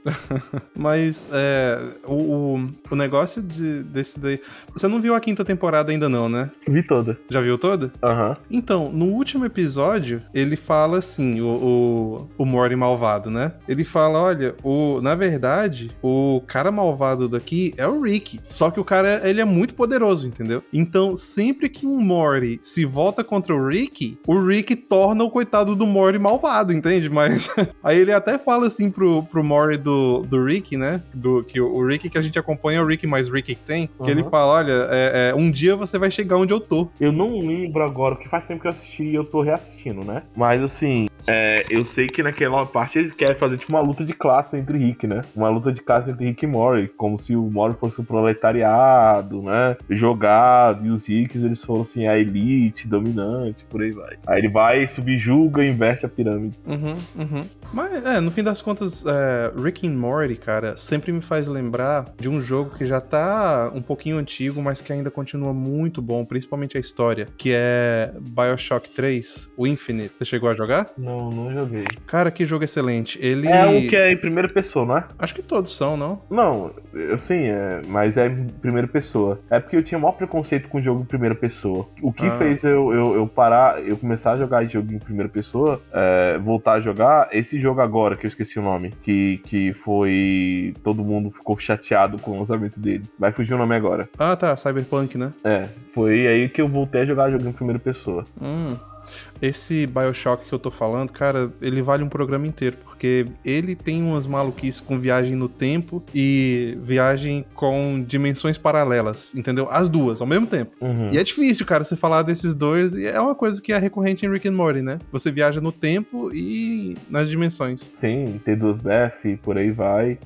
Mas é, o, o, o negócio de, desse daí... Você não viu a quinta temporada ainda não, né? Vi toda. Já viu toda? Aham. Então, no último episódio, ele fala assim, o, o, o Morty malvado, né? Ele fala, olha, o, na verdade, o cara malvado daqui é o Rick. Só que o cara, ele é muito poderoso, entendeu? Então, sempre que um Morty se volta contra o Rick, o Rick torna o coitado do Morty malvado, entende? Mas aí ele até fala assim pro, pro Morty do, do Rick, né? Do, que o, o Rick que a gente acompanha é o Rick mais Rick que tem. Que Uhum. ele fala, olha, é, é, um dia você vai chegar onde eu tô. Eu não lembro agora, porque faz tempo que eu assisti e eu tô reassistindo, né? Mas assim, é, eu sei que naquela parte eles querem fazer tipo uma luta de classe entre Rick, né? Uma luta de classe entre Rick e Morty, como se o Morty fosse o proletariado, né? Jogado, e os Ricks eles fossem a elite dominante, por aí vai. Aí ele vai, subjuga e inverte a pirâmide. Uhum, uhum. Mas, é, no fim das contas, é, Rick and Morty, cara, sempre me faz lembrar de um jogo que já tá um pouquinho antigo, mas que ainda continua muito bom, principalmente a história, que é BioShock três, o Infinite. Você chegou a jogar? Não, não joguei. Cara, que jogo excelente. Ele... É um que é em primeira pessoa, não é? Acho que todos são, não? Não, eu sim, é, mas é em primeira pessoa. É porque eu tinha o maior preconceito com jogo em primeira pessoa. O que Ah. fez eu, eu, eu parar, eu começar a jogar jogo em primeira pessoa, é, voltar a jogar, esse jogo agora, que eu esqueci o nome, que, que foi... todo mundo ficou chateado com o lançamento dele. Vai fugir o nome agora. Ah, tá, Cyberpunk, né? É, foi aí que eu voltei a jogar jogo em primeira pessoa. Hum... Esse BioShock que eu tô falando, cara, ele vale um programa inteiro, porque ele tem umas maluquices com viagem no tempo e viagem com dimensões paralelas, entendeu? As duas, ao mesmo tempo. Uhum. E é difícil, cara, você falar desses dois, e é uma coisa que é recorrente em Rick and Morty, né? Você viaja no tempo e nas dimensões. Sim, T dois B F, por aí vai.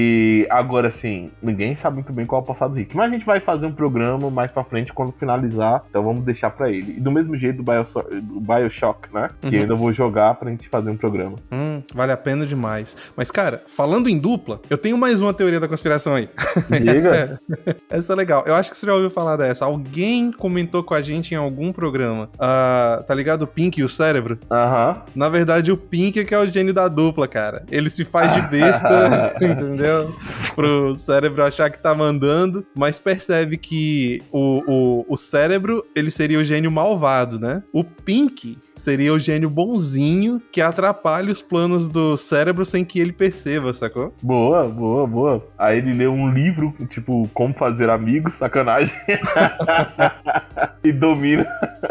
E agora, assim, ninguém sabe muito bem qual é o passado do Rick. Mas a gente vai fazer um programa mais pra frente quando finalizar, então vamos deixar pra ele. E do mesmo jeito do BioShock, BioShock, né? Uhum. Que ainda vou jogar pra gente fazer um programa. Hum, vale a pena demais. Mas, cara, falando em dupla, eu tenho mais uma teoria da conspiração aí. Diga. essa, essa é legal. Eu acho que você já ouviu falar dessa. Alguém comentou com a gente em algum programa. Uh, tá ligado? O Pink e o cérebro? Aham. Uhum. Na verdade, o Pink é que é o gênio da dupla, cara. Ele se faz de besta, entendeu? Pro cérebro achar que tá mandando, mas percebe que o, o, o cérebro, ele seria o gênio malvado, né? O Pink seria o gênio bonzinho que atrapalha os planos do cérebro sem que ele perceba, sacou? Boa, boa, boa. Aí ele lê um livro, tipo, Como Fazer Amigos, sacanagem. E domina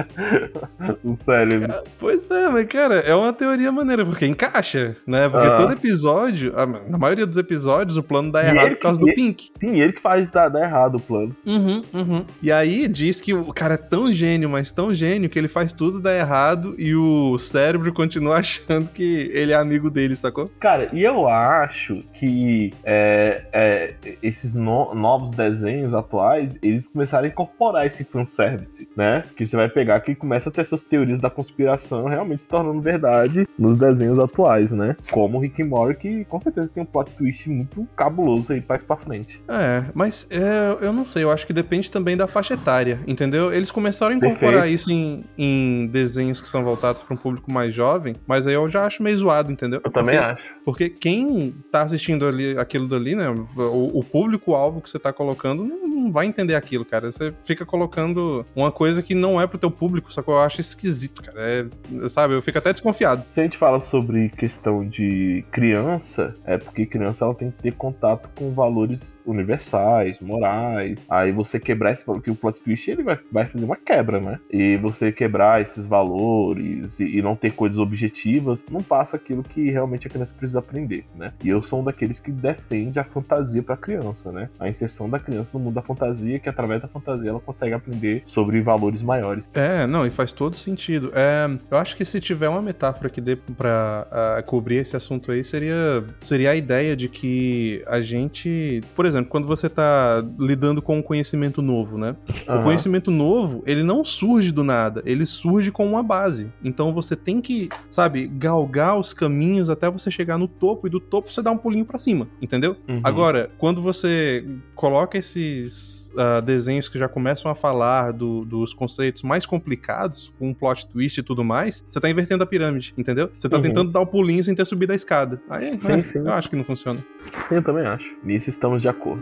o cérebro. Pois é, mas cara, é uma teoria maneira, porque encaixa, né? Porque ah. todo episódio, na maioria dos episódios, o plano dá errado por causa que, do Pink. Sim, ele que faz dar, dar errado o plano. Uhum, uhum. E aí diz que o cara é tão gênio, mas tão gênio, que ele faz tudo dar errado e o cérebro continua achando que ele é amigo dele, sacou? Cara, e eu acho que é, é, esses no, novos desenhos atuais, eles começaram a incorporar esse fanservice, né? Que você vai pegar que começa a ter essas teorias da conspiração realmente se tornando verdade nos desenhos atuais, né? Como o Rick and Morty, que com certeza tem um plot twist muito cabuloso aí pra, pra frente. É, mas é, eu não sei, eu acho que depende também da faixa etária, entendeu? Eles começaram a incorporar Perfeito. isso em, em desenhos que são voltados para um público mais jovem, mas aí eu já acho meio zoado, entendeu? Eu também porque, acho. Porque quem tá assistindo ali, aquilo dali, né? O, o público-alvo que você tá colocando não, não vai entender aquilo, cara. Você fica colocando uma coisa que não é pro teu público, só que eu acho esquisito, cara. É, sabe, eu fico até desconfiado. Se a gente fala sobre questão de criança, é porque criança ela tem que ter contato com valores universais, morais. Aí você quebrar esse valor, que o plot twist ele vai, vai fazer uma quebra, né? E você quebrar esses valores e, e não ter coisas objetivas, não passa aquilo que realmente a criança precisa aprender, né? E eu sou um daqueles que defende a fantasia pra criança, né? A inserção da criança no mundo da fantasia, que através da fantasia ela consegue aprender sobre valores maiores. É, não, e faz todo sentido. É, eu acho que se tiver uma metáfora que dê pra uh, cobrir esse assunto aí, seria, seria a ideia de que a gente, por exemplo, quando você tá lidando com um conhecimento novo, né? Uhum. O conhecimento novo, ele não surge do nada, ele surge com uma base. Então você tem que, sabe, galgar os caminhos até você chegar no topo, e do topo você dá um pulinho pra cima, entendeu? Uhum. Agora, quando você coloca esses uh, desenhos que já começam a falar do, dos conceitos mais complicados, com um plot twist e tudo mais, você tá invertendo a pirâmide, entendeu? Você tá uhum. tentando dar um pulinho sem ter subido a escada. Aí, sim, né, sim. eu acho que não funciona. Eu também acho. Nisso estamos de acordo.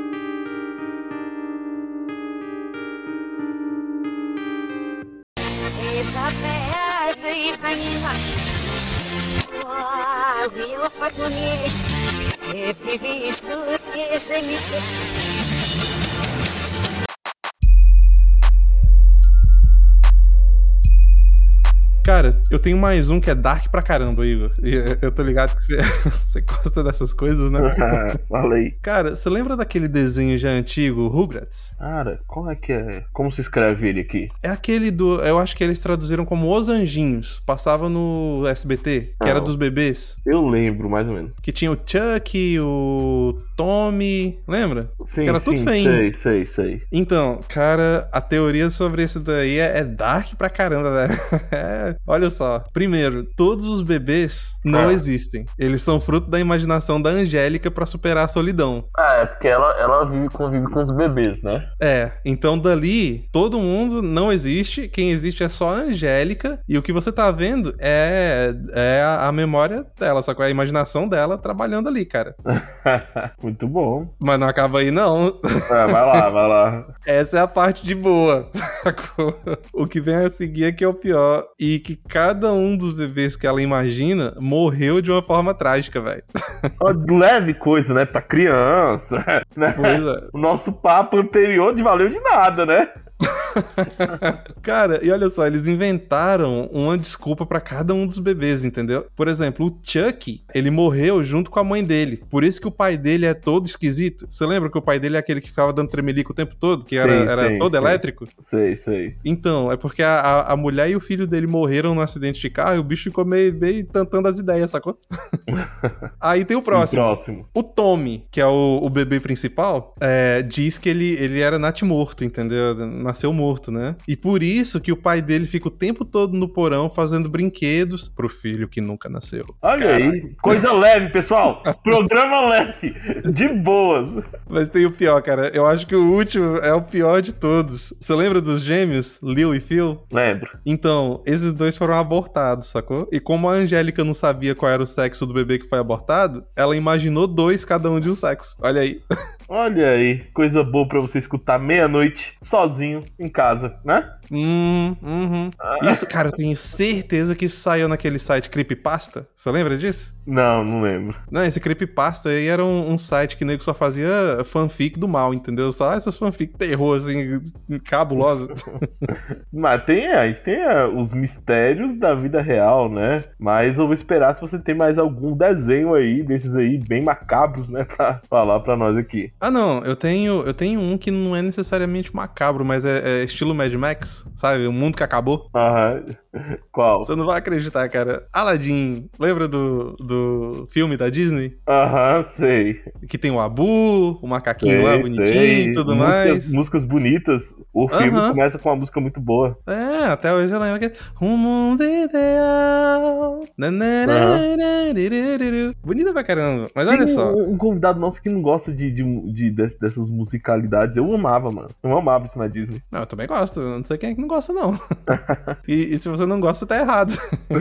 Cara, eu tenho mais um que é dark pra caramba, Igor. E eu tô ligado que você, você gosta dessas coisas, né? Falei. Cara, você lembra daquele desenho já antigo, Rugrats? Cara, qual é que é? Como se escreve ele aqui? É aquele do... Eu acho que eles traduziram como Os Anjinhos. Passava no S B T, que Não. era dos bebês. Eu lembro, mais ou menos. Que tinha o Chuck, o Tommy... Lembra? Sim, que era sim, tudo feinho. sei, sei, sei. Então, cara, a teoria sobre esse daí é, é dark pra caramba, velho. É... Olha só, primeiro, todos os bebês não ah. existem. Eles são fruto da imaginação da Angélica pra superar a solidão. Ah, é porque ela, ela vive, convive com os bebês, né? É, então dali, todo mundo não existe, quem existe é só a Angélica, e o que você tá vendo é, é a, a memória dela, só que é a imaginação dela trabalhando ali, cara. Muito bom. Mas não acaba aí, não. É, vai lá, vai lá. Essa é a parte de boa. O que vem a seguir é que é o pior, e que cada um dos bebês que ela imagina morreu de uma forma trágica, velho. Leve coisa, né? Pra criança. Né? Pois é. O nosso papo anterior não valeu de nada, né? Cara, e olha só, eles inventaram uma desculpa pra cada um dos bebês, entendeu? Por exemplo, o Chuck, ele morreu junto com a mãe dele. Por isso que o pai dele é todo esquisito. Você lembra que o pai dele é aquele que ficava dando tremelico o tempo todo? Que era, sei, era sei, todo sei. elétrico? Sei, sei. Então, é porque a, a, a mulher e o filho dele morreram num acidente de carro e o bicho ficou meio, meio tentando as ideias, sacou? Aí tem o próximo. O próximo. O Tommy, que é o, o bebê principal, é, diz que ele, ele era natimorto, entendeu? Nasceu morto. morto, né? E por isso que o pai dele fica o tempo todo no porão fazendo brinquedos pro filho que nunca nasceu. Olha Caraca. aí, coisa leve, pessoal. Programa leve, de boas. Mas tem o pior, cara. Eu acho que o último é o pior de todos. Você lembra dos gêmeos, Lil e Phil? Lembro. Então, esses dois foram abortados, sacou? E como a Angélica não sabia qual era o sexo do bebê que foi abortado, ela imaginou dois, cada um de um sexo. Olha aí. Olha aí, coisa boa pra você escutar meia-noite, sozinho, em casa, né? Hum, uhum. Isso, cara, eu tenho certeza que isso saiu naquele site Creepypasta. Você lembra disso? Não, não lembro. Não, esse Creepypasta aí era um, um site que nego só fazia fanfic do mal, entendeu? Só essas fanfic terror, assim, cabulosas. Mas tem, a gente tem é, os mistérios da vida real, né? Mas eu vou esperar se você tem mais algum desenho aí, desses aí, bem macabros, né? Pra falar pra nós aqui. Ah, não, eu tenho, eu tenho um que não é necessariamente macabro, mas é, é estilo Mad Max, sabe? O mundo que acabou. Aham. Qual? Você não vai acreditar, cara. Aladdin, lembra do, do filme da Disney? Aham, sei. Que tem o Abu, o macaquinho Sei, lá bonitinho sei. e tudo Músicas- mais. Músicas bonitas. O filme Aham. começa com uma música muito boa. É, até hoje eu lembro que um mundo ideal. Nananarararararuru. Bonita pra caramba. Mas olha Tem só. Um, um convidado nosso que não gosta de, de, de- dess- dessas musicalidades. Eu amava, mano. Eu amava isso na Disney. Não, eu também gosto. Eu não sei quem é que não gosta, não. e, e se você não gosta, tá errado.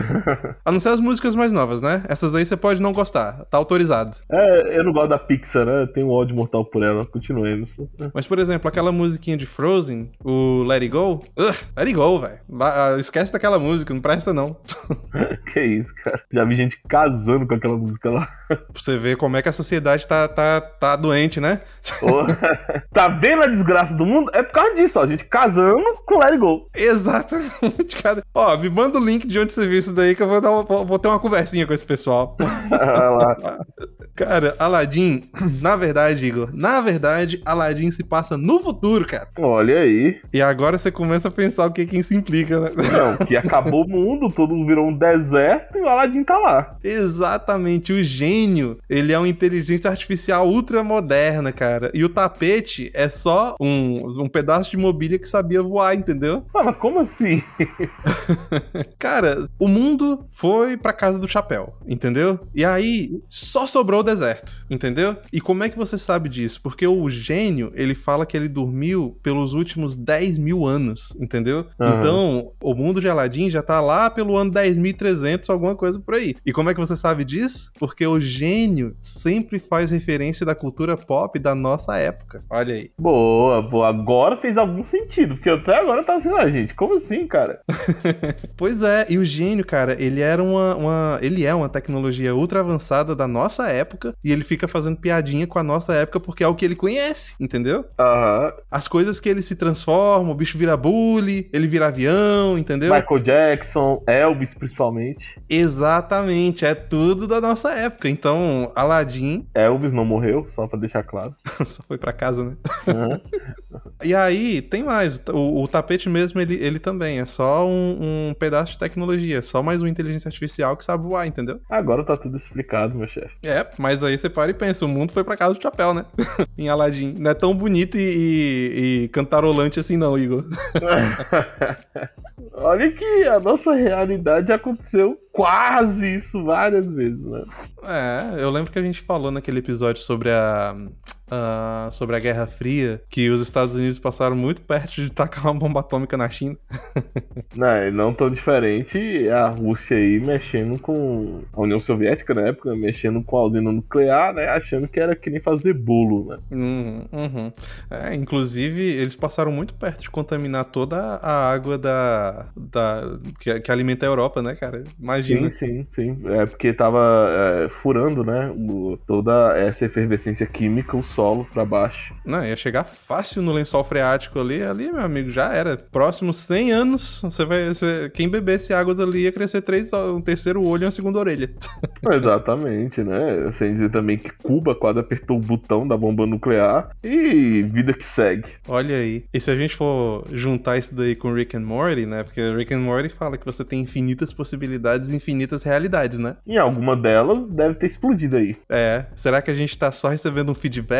A não ser as músicas mais novas, né? Essas aí você pode não gostar. Tá autorizado. É, eu não gosto da Pixar, né? Eu tenho um ódio mortal por ela. Continuemos. Mas, por exemplo, aquela musiquinha de Frozen, o Let It Go. Ugh, Let It Go, velho. Ba- ah, Esquece daquela música, não presta, não. Que isso, cara. Já vi gente casando com aquela música lá. Pra você ver como é que a sociedade tá, tá, tá doente, né? Ô, tá vendo a desgraça do mundo? É por causa disso, ó. A gente casando com Let It Go. Exatamente, cara. Ó, me manda o link de onde você viu isso daí que eu vou, dar uma- vou ter uma conversinha com esse pessoal. Olha lá. Cara, Aladdin, na verdade, Igor, na verdade, Aladdin se passa no futuro, cara. Olha aí. E agora você começa a pensar o que que isso implica, né? Não, que acabou o mundo, todo mundo virou um deserto e o Aladdin tá lá. Exatamente, o gênio, ele é uma inteligência artificial ultra moderna, cara. E o tapete é só um, um pedaço de mobília que sabia voar, entendeu? Ah, mas como assim? Cara, o mundo foi pra casa do chapéu, entendeu? E aí só sobrou o deserto, entendeu? E como é que você sabe disso? Porque o gênio, ele fala que ele dormiu pelos últimos dez mil anos, entendeu? Aham. Então, o mundo de Aladdin já tá lá pelo ano dez mil e trezentos, alguma coisa por aí. E como é que você sabe disso? Porque o gênio sempre faz referência da cultura pop da nossa época. Olha aí. Boa, boa. Agora fez algum sentido, porque até agora eu tava assim, ah, gente, como assim, cara? Pois é, e o gênio, cara, ele era uma, uma- ele é uma tecnologia ultra avançada da nossa época e ele fica fazendo piadinha com a nossa época porque é o que ele conhece, entendeu? Aham. As coisas que ele se transforma, o bicho vira bully, ele vira avião, entendeu? Michael Jackson, Elvis principalmente. Exatamente, é tudo da nossa época. Então, Aladdin Elvis não morreu, só pra deixar claro. só foi pra casa, né? Aham. E aí, tem mais. O, o tapete mesmo, ele, ele também é só um, um pedaço de tecnologia, só mais uma inteligência artificial que sabe voar, entendeu? Agora tá tudo explicado, meu chefe. É, mas aí você para e pensa, o mundo foi pra casa do chapéu, né? Em Aladdin. Não é tão bonito e, e- e cantarolante assim não, Igor. Olha que a nossa realidade aconteceu quase isso várias vezes, né? É, eu lembro que a gente falou naquele episódio sobre a... a- sobre a Guerra Fria, que os Estados Unidos passaram muito perto de tacar uma bomba atômica na China. Não, não tão diferente a Rússia aí mexendo com a União Soviética na época, mexendo com a usina nuclear, né? Achando que era que nem fazer bolo, né? Uhum, uhum. É, inclusive, eles passaram muito perto de contaminar toda a água da, da que, que alimenta a Europa, né, cara? Imagina. Sim, sim, sim. É porque tava é, furando, né? o- toda essa efervescência química, o solo pra baixo. Não, ia chegar fácil no lençol freático ali, ali, meu amigo, já era. Próximos cem anos, você vai. Você, quem bebesse água dali ia crescer três, um terceiro olho e uma segunda orelha. Exatamente, né? Sem dizer também que Cuba quase apertou o botão da bomba nuclear e vida que segue. Olha aí. E se a gente for juntar isso daí com Rick and Morty, né? Porque Rick and Morty fala que você tem infinitas possibilidades, infinitas realidades, né? Em alguma delas deve ter explodido aí. É. Será que a gente tá só recebendo um feedback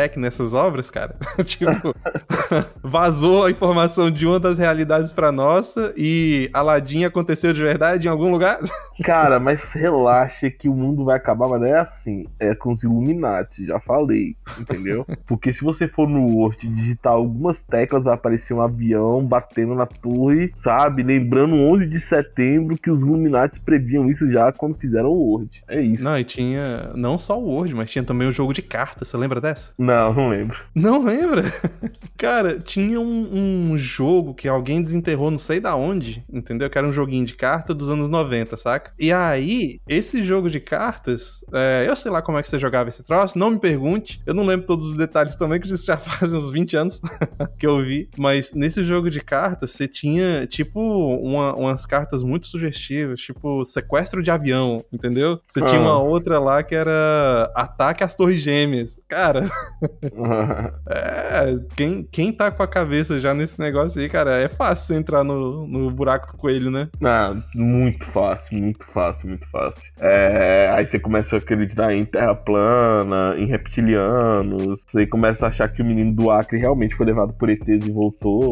check nessas obras, cara. Tipo, vazou a informação de uma das realidades pra nossa e Aladdin aconteceu de verdade em algum lugar? Cara, mas relaxa que o mundo vai acabar, mas não é assim. É com os Illuminati, já falei, entendeu? Porque se você for no Word e digitar algumas teclas, vai aparecer um avião batendo na torre, sabe? Lembrando onze de setembro que os Illuminati previam isso já quando fizeram o Word. É isso. Não, e tinha não só o Word, mas tinha também o jogo de cartas. Você lembra dessa? Não, não lembro. Não lembra? Cara, tinha um, um jogo que alguém desenterrou não sei da onde, entendeu? Que era um joguinho de carta dos anos noventa, saca? E aí, esse jogo de cartas, é, eu sei lá como é que você jogava esse troço, não me pergunte, eu não lembro todos os detalhes também, que isso já faz uns vinte anos que eu vi, mas nesse jogo de cartas, você tinha, tipo, uma, umas cartas muito sugestivas, tipo, sequestro de avião, entendeu? Você ah. tinha uma outra lá que era ataque às torres gêmeas. Cara, é, quem, quem tá com a cabeça já nesse negócio aí, cara, é fácil você entrar no, no buraco do coelho, né? Ah, muito fácil, muito fácil, muito fácil. É, aí você começa a acreditar em terra plana, em reptilianos, você começa a achar que o menino do Acre realmente foi levado por E Tês e voltou.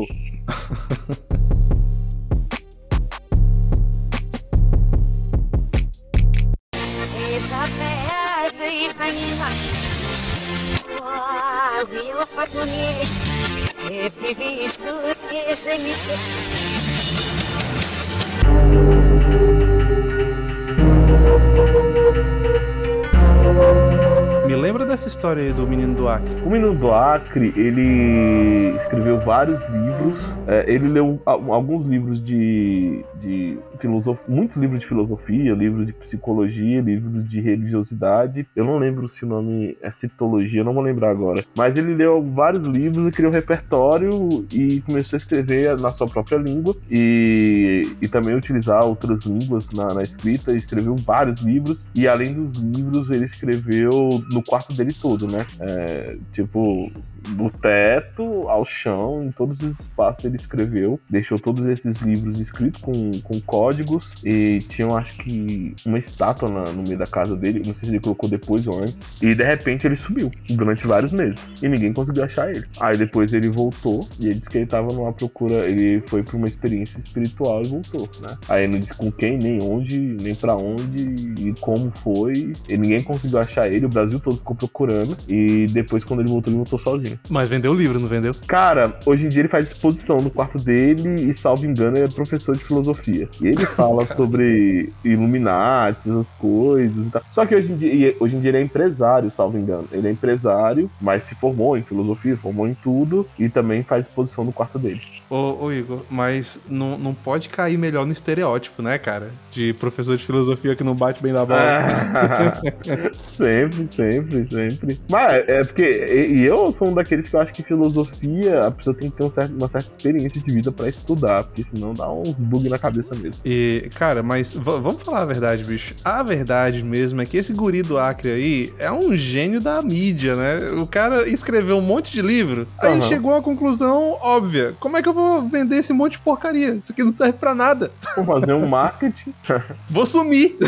Me lembra dessa história aí do Menino do Acre. O Menino do Acre, ele escreveu vários livros. É, ele leu alguns livros de, de filosofia, muitos livros de filosofia, livros de psicologia, livros de religiosidade. Eu não lembro se o nome é citologia, não vou lembrar agora. Mas ele leu vários livros e criou um repertório e começou a escrever na sua própria língua e, e também utilizar outras línguas na, na escrita. Ele escreveu vários livros e, além dos livros, ele escreveu no quarto dele todo, né? É, tipo, do teto ao chão, em todos os espaços ele escreveu. Deixou todos esses livros escritos com, com códigos e tinha, acho que, uma estátua na, no meio da casa dele. Não sei se ele colocou depois ou antes. E de repente ele sumiu durante vários meses e ninguém conseguiu achar ele. Aí depois ele voltou e ele disse que ele tava numa procura, ele foi pra uma experiência espiritual e voltou, né? Aí ele não disse com quem, nem onde, nem pra onde e como foi. E ninguém conseguiu achar ele, o Brasil todo ficou procurando e depois, quando ele voltou, ele voltou sozinho. Mas vendeu o livro, não vendeu? Cara, hoje em dia ele faz exposição no quarto dele e, salvo engano, ele é professor de filosofia. E ele fala sobre Illuminati, essas coisas e tal. Só que hoje em, dia, hoje em dia ele é empresário, salvo engano. Ele é empresário, mas se formou em filosofia, formou em tudo e também faz exposição no quarto dele. Ô, ô Igor, mas não, não pode cair melhor no estereótipo, né, cara? De professor de filosofia que não bate bem na bola. sempre, sempre, sempre. Mas é porque e eu sou um daqueles que eu acho que filosofia a pessoa tem que ter um certo, uma certa experiência de vida pra estudar, porque senão dá uns bugs na cabeça mesmo. E, cara, mas v- vamos falar a verdade, bicho. A verdade mesmo é que esse guri do Acre aí é um gênio da mídia, né? O cara escreveu um monte de livro, aí Uhum. chegou à conclusão óbvia. Como é que eu vou vender esse monte de porcaria? Isso aqui não serve pra nada. Vou fazer um marketing. Vou sumir.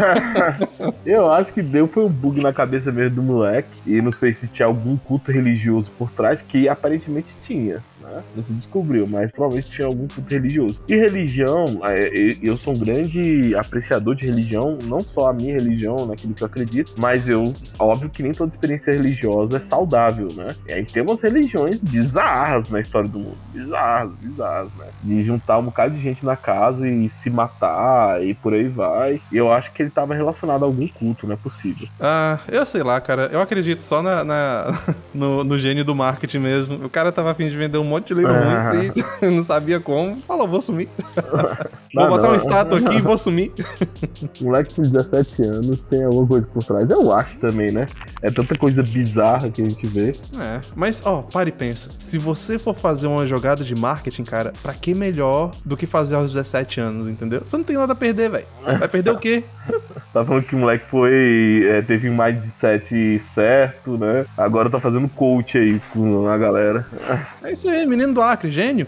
Eu acho que deu foi um bug na cabeça mesmo do moleque. E não sei se tinha algum culto religioso por trás, que aparentemente tinha, né? Não se descobriu, mas provavelmente tinha algum culto religioso. E religião, eu sou um grande apreciador de religião, não só a minha religião, naquilo que eu acredito, mas eu, óbvio que nem toda experiência religiosa é saudável, né? E aí tem umas religiões bizarras na história do mundo. Bizarras, bizarras, né? De juntar um bocado de gente na casa e se matar e por aí vai. E eu acho que ele tava relacionado a algum culto, não é possível. Ah, eu sei lá, cara. Eu acredito só na, na- no, no gênio do marketing mesmo. O cara tava a fim de vender um monte de livro Ah. ruim e não sabia como. Falou, vou sumir. Vou Não, botar não. uma estátua aqui e vou sumir. Moleque com dezessete anos tem alguma coisa por trás. Eu acho também, né? É tanta coisa bizarra que a gente vê. É, mas ó, para e pensa. Se você for fazer uma jogada de marketing, cara, pra que melhor do que fazer aos dezessete anos, entendeu? Você não tem nada a perder, velho. Vai perder o quê? Tá falando que o moleque foi. É, teve mindset certo, né? Agora tá fazendo coach aí com a galera. É isso aí, menino do Acre, gênio.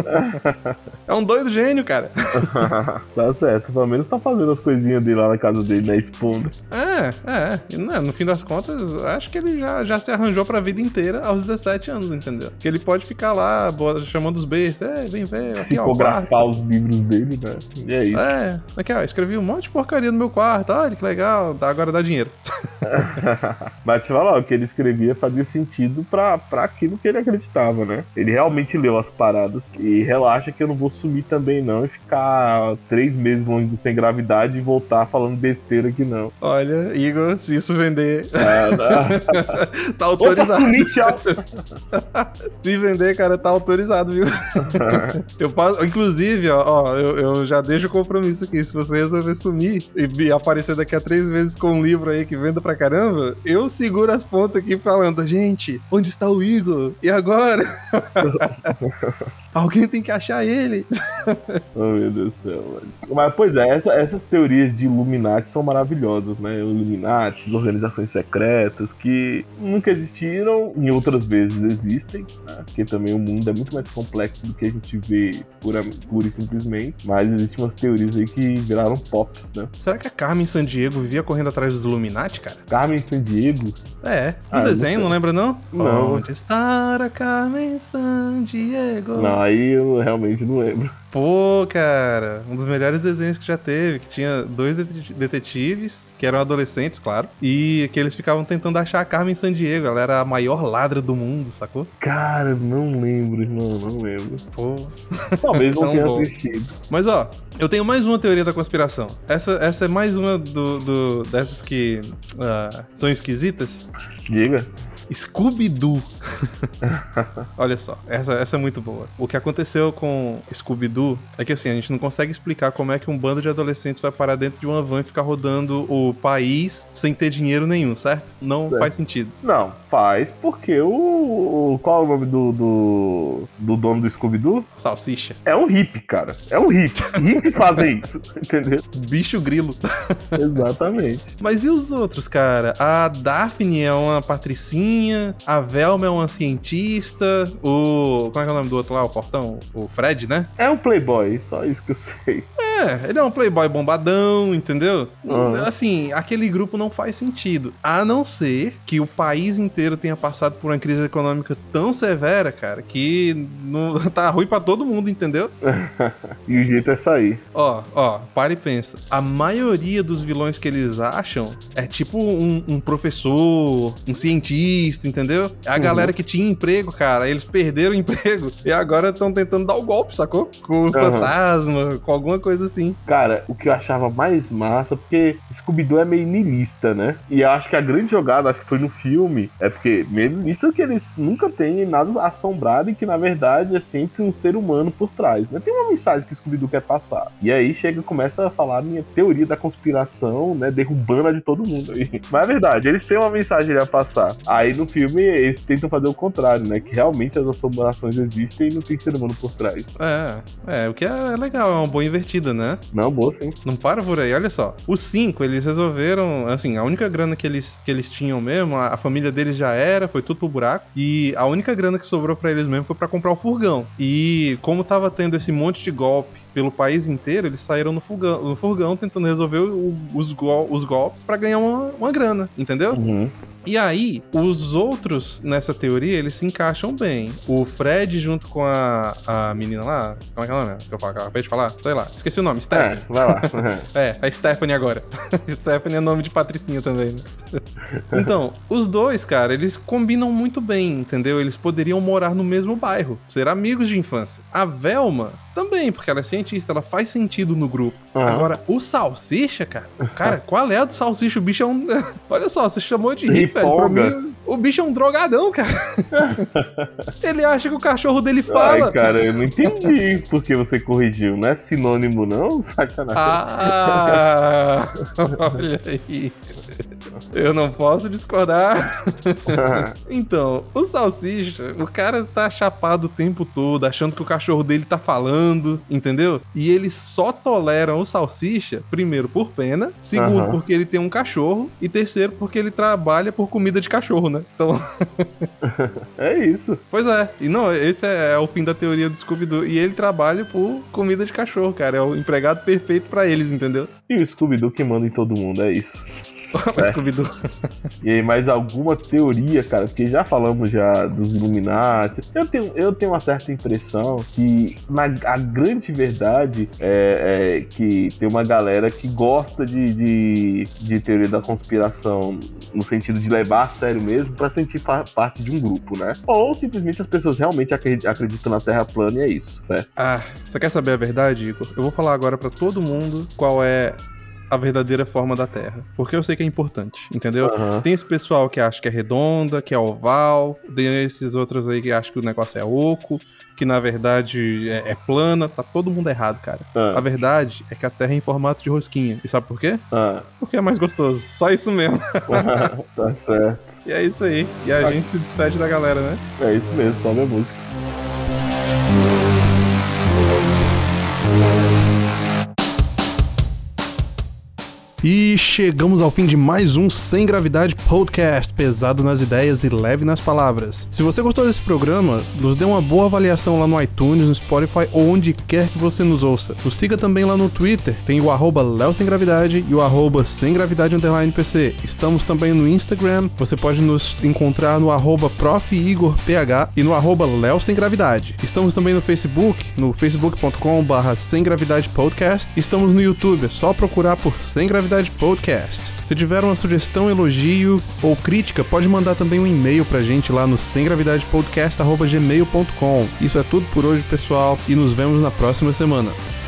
É um doido gênio, cara. Tá certo, pelo menos tá fazendo as coisinhas dele lá na casa dele, né? Expondo. É, é. E, né, no fim das contas, acho que ele já, já se arranjou pra vida inteira aos dezessete anos, entendeu? Que ele pode ficar lá bo- chamando os bestas. É, vem ver, aqui ó, o quarto. Tipografar os livros dele, né? E é isso. É, aqui ó, escrevi um monte de porcaria no meu quarto. Olha que legal, agora dá dinheiro. Mas te falar, o que ele escrevia fazia sentido pra, pra aquilo que ele acreditava, né? Ele realmente leu as paradas. E relaxa que eu não vou sumir também não e ficar três meses longe do Sem Gravidade e voltar falando besteira aqui não. Olha, Igor, se isso vender, Ah, tá autorizado. Opa, sumi, tchau. Se vender, cara, tá autorizado, viu? Eu passo, inclusive, ó, ó eu, eu já deixo o compromisso aqui. Se você resolver sumir e, e aparecer daqui a três vezes com um livro aí que venda pra caramba, eu seguro as pontas aqui falando, gente, onde está o Igor? E agora? Alguém tem que achar ele. Oh, meu Deus do céu, mano. Mas, pois é, essa- essas teorias de Illuminati são maravilhosas, né? Illuminati, organizações secretas que nunca existiram, em outras vezes existem, né? Porque também o mundo é muito mais complexo do que a gente vê pura, pura e simplesmente. Mas existem umas teorias aí que viraram pops, né? Será que a Carmen Sandiego vivia correndo atrás dos Illuminati, cara? Carmen Sandiego. É, no Ah, eu desenho, não não, sei. lembra não? Não. Onde está a Carmen Sandiego? Não, aí eu realmente não lembro. Pô, cara, um dos melhores desenhos que já teve, que tinha dois det- detetives, que eram adolescentes, claro, e que eles ficavam tentando achar a Carmen Sandiego, ela era a maior ladra do mundo, sacou? Cara, não lembro, irmão, não lembro. Pô. Talvez não Tão tenha bom. assistido. Mas ó, eu tenho mais uma teoria da conspiração. Essa, essa é mais uma do, do- dessas que ah, são esquisitas. Diga. Scooby-Doo. Olha só, essa, essa é muito boa. O que aconteceu com Scooby-Doo é que assim, a gente não consegue explicar como é que um bando de adolescentes vai parar dentro de uma van e ficar rodando o país sem ter dinheiro nenhum, certo? Não Certo. faz sentido. Não, faz porque o. o- Qual é o nome do, do, do dono do Scooby-Doo? Salsicha. É um hippie, cara. É um hippie. Hippie fazem isso, entendeu? Bicho grilo. Exatamente. Mas e os outros, cara? A Daphne é uma patricinha, a Velma é uma cientista, o... Como é que é o nome do outro lá, o Fortão? O Fred, né? É um playboy, só isso que eu sei. É, ele é um playboy bombadão, entendeu? Uhum. Assim, aquele grupo não faz sentido. A não ser que o país inteiro tenha passado por uma crise econômica tão severa, cara, que não, tá ruim pra todo mundo, entendeu? E o jeito é sair. Ó, ó, para e pensa. A maioria dos vilões que eles acham é tipo um, um professor, um cientista, entendeu? É a Uhum. galera que tinha emprego, cara. Eles perderam o emprego e agora estão tentando dar o golpe, sacou? Com o fantasma, com alguma coisa assim. Cara, o que eu achava mais massa, porque Scooby-Doo é meio niilista, né? E eu acho que a grande jogada, acho que foi no filme, é porque meio niilista que eles nunca têm nada assombrado e que na verdade é sempre um ser humano por trás, né? Tem uma mensagem que Scooby-Doo quer passar. E aí chega e começa a falar a minha teoria da conspiração, né? Derrubando a de todo mundo aí. Mas é verdade, eles têm uma mensagem a passar. Aí no filme eles tentam fazer o contrário, né? Que realmente as assombrações existem e não tem ser humano por trás. É, é, o que é legal, é uma boa invertida, né? Não, boa sim. Não para por aí, olha só. Os cinco, eles resolveram, assim, a única grana que eles, que eles tinham mesmo, a, a família deles já era, foi tudo pro buraco. E a única grana que sobrou pra eles mesmo foi pra comprar o furgão. E como tava tendo esse monte de golpe pelo país inteiro, eles saíram no furgão, no furgão tentando resolver o- os, gol- os golpes pra ganhar uma, uma grana, entendeu? Uhum. E aí, os outros nessa teoria, eles se encaixam bem. O Fred junto com a, a menina lá, como é que é o nome? Que eu falo- que eu acabei de falar? Sei lá, esqueci o nome, É, Stephanie. vai lá. É, a Stephanie agora. Stephanie é nome de patricinha também, né? Então, os dois, cara, eles combinam muito bem, entendeu? Eles poderiam morar no mesmo bairro, ser amigos de infância. A Velma também, porque ela é cientista, ela faz sentido no grupo. Uhum. Agora, o Salsicha, cara, cara, qual é a do Salsicha? O bicho é um... Olha só, você chamou de hippie, velho. Pra Rifolga. mim, o bicho é um drogadão, cara. Ele acha que o cachorro dele fala. Ai, cara, eu não entendi por que você corrigiu. Não é sinônimo, não? Sacanagem. Ah, olha aí. Eu não posso discordar. Então, o Salsicha, o cara tá chapado o tempo todo, achando que o cachorro dele tá falando, entendeu? E ele só tolera o Salsicha, primeiro, por pena, segundo, uhum. porque ele tem um cachorro, e terceiro, porque ele trabalha por comida de cachorro, né? Então... é isso. Pois é. E não, esse é o fim da teoria do Scooby-Doo. E ele trabalha por comida de cachorro, cara. É o empregado perfeito pra eles, entendeu? E o Scooby-Doo que manda em todo mundo, é isso. Mas é. Scooby-Doo. E aí, mais alguma teoria, cara? Porque já falamos já dos Illuminati. Eu tenho, eu tenho uma certa impressão que na, a grande verdade é, é que tem uma galera que gosta de, de, de teoria da conspiração no sentido de levar a sério mesmo pra sentir fa- parte de um grupo, né? Ou simplesmente as pessoas realmente acreditam, acreditam na Terra plana e é isso, né? Ah, você quer saber a verdade, Igor? Eu vou falar agora pra todo mundo qual é a verdadeira forma da Terra. Porque eu sei que é importante, entendeu? Uhum. Tem esse pessoal que acha que é redonda, que é oval, tem esses outros aí que acham que o negócio é oco, que na verdade é, é plana. Tá todo mundo errado, cara. Uhum. A verdade é que a Terra é em formato de rosquinha. E sabe por quê? Uhum. Porque é mais gostoso. Só isso mesmo. Uhum. Tá certo. E é isso aí. E a ah. gente se despede da galera, né? É isso mesmo, só a minha música. E chegamos ao fim de mais um Sem Gravidade Podcast, pesado nas ideias e leve nas palavras. Se você gostou desse programa, nos dê uma boa avaliação lá no iTunes, no Spotify ou onde quer que você nos ouça. Nos siga também lá no Twitter, tem o arroba Léo Sem Gravidade e o arroba Sem Gravidade Underline P C. Estamos também no Instagram, você pode nos encontrar no arroba Prof Igor P H e no arroba Léo Sem Gravidade. Estamos também no Facebook, no facebook ponto com barra Sem Gravidade Podcast. Estamos no YouTube, é só procurar por Sem Gravidade Podcast. Se tiver uma sugestão, elogio ou crítica, pode mandar também um e-mail pra gente lá no sem gravidade podcast arroba gmail ponto com. Isso é tudo por hoje, pessoal, e nos vemos na próxima semana.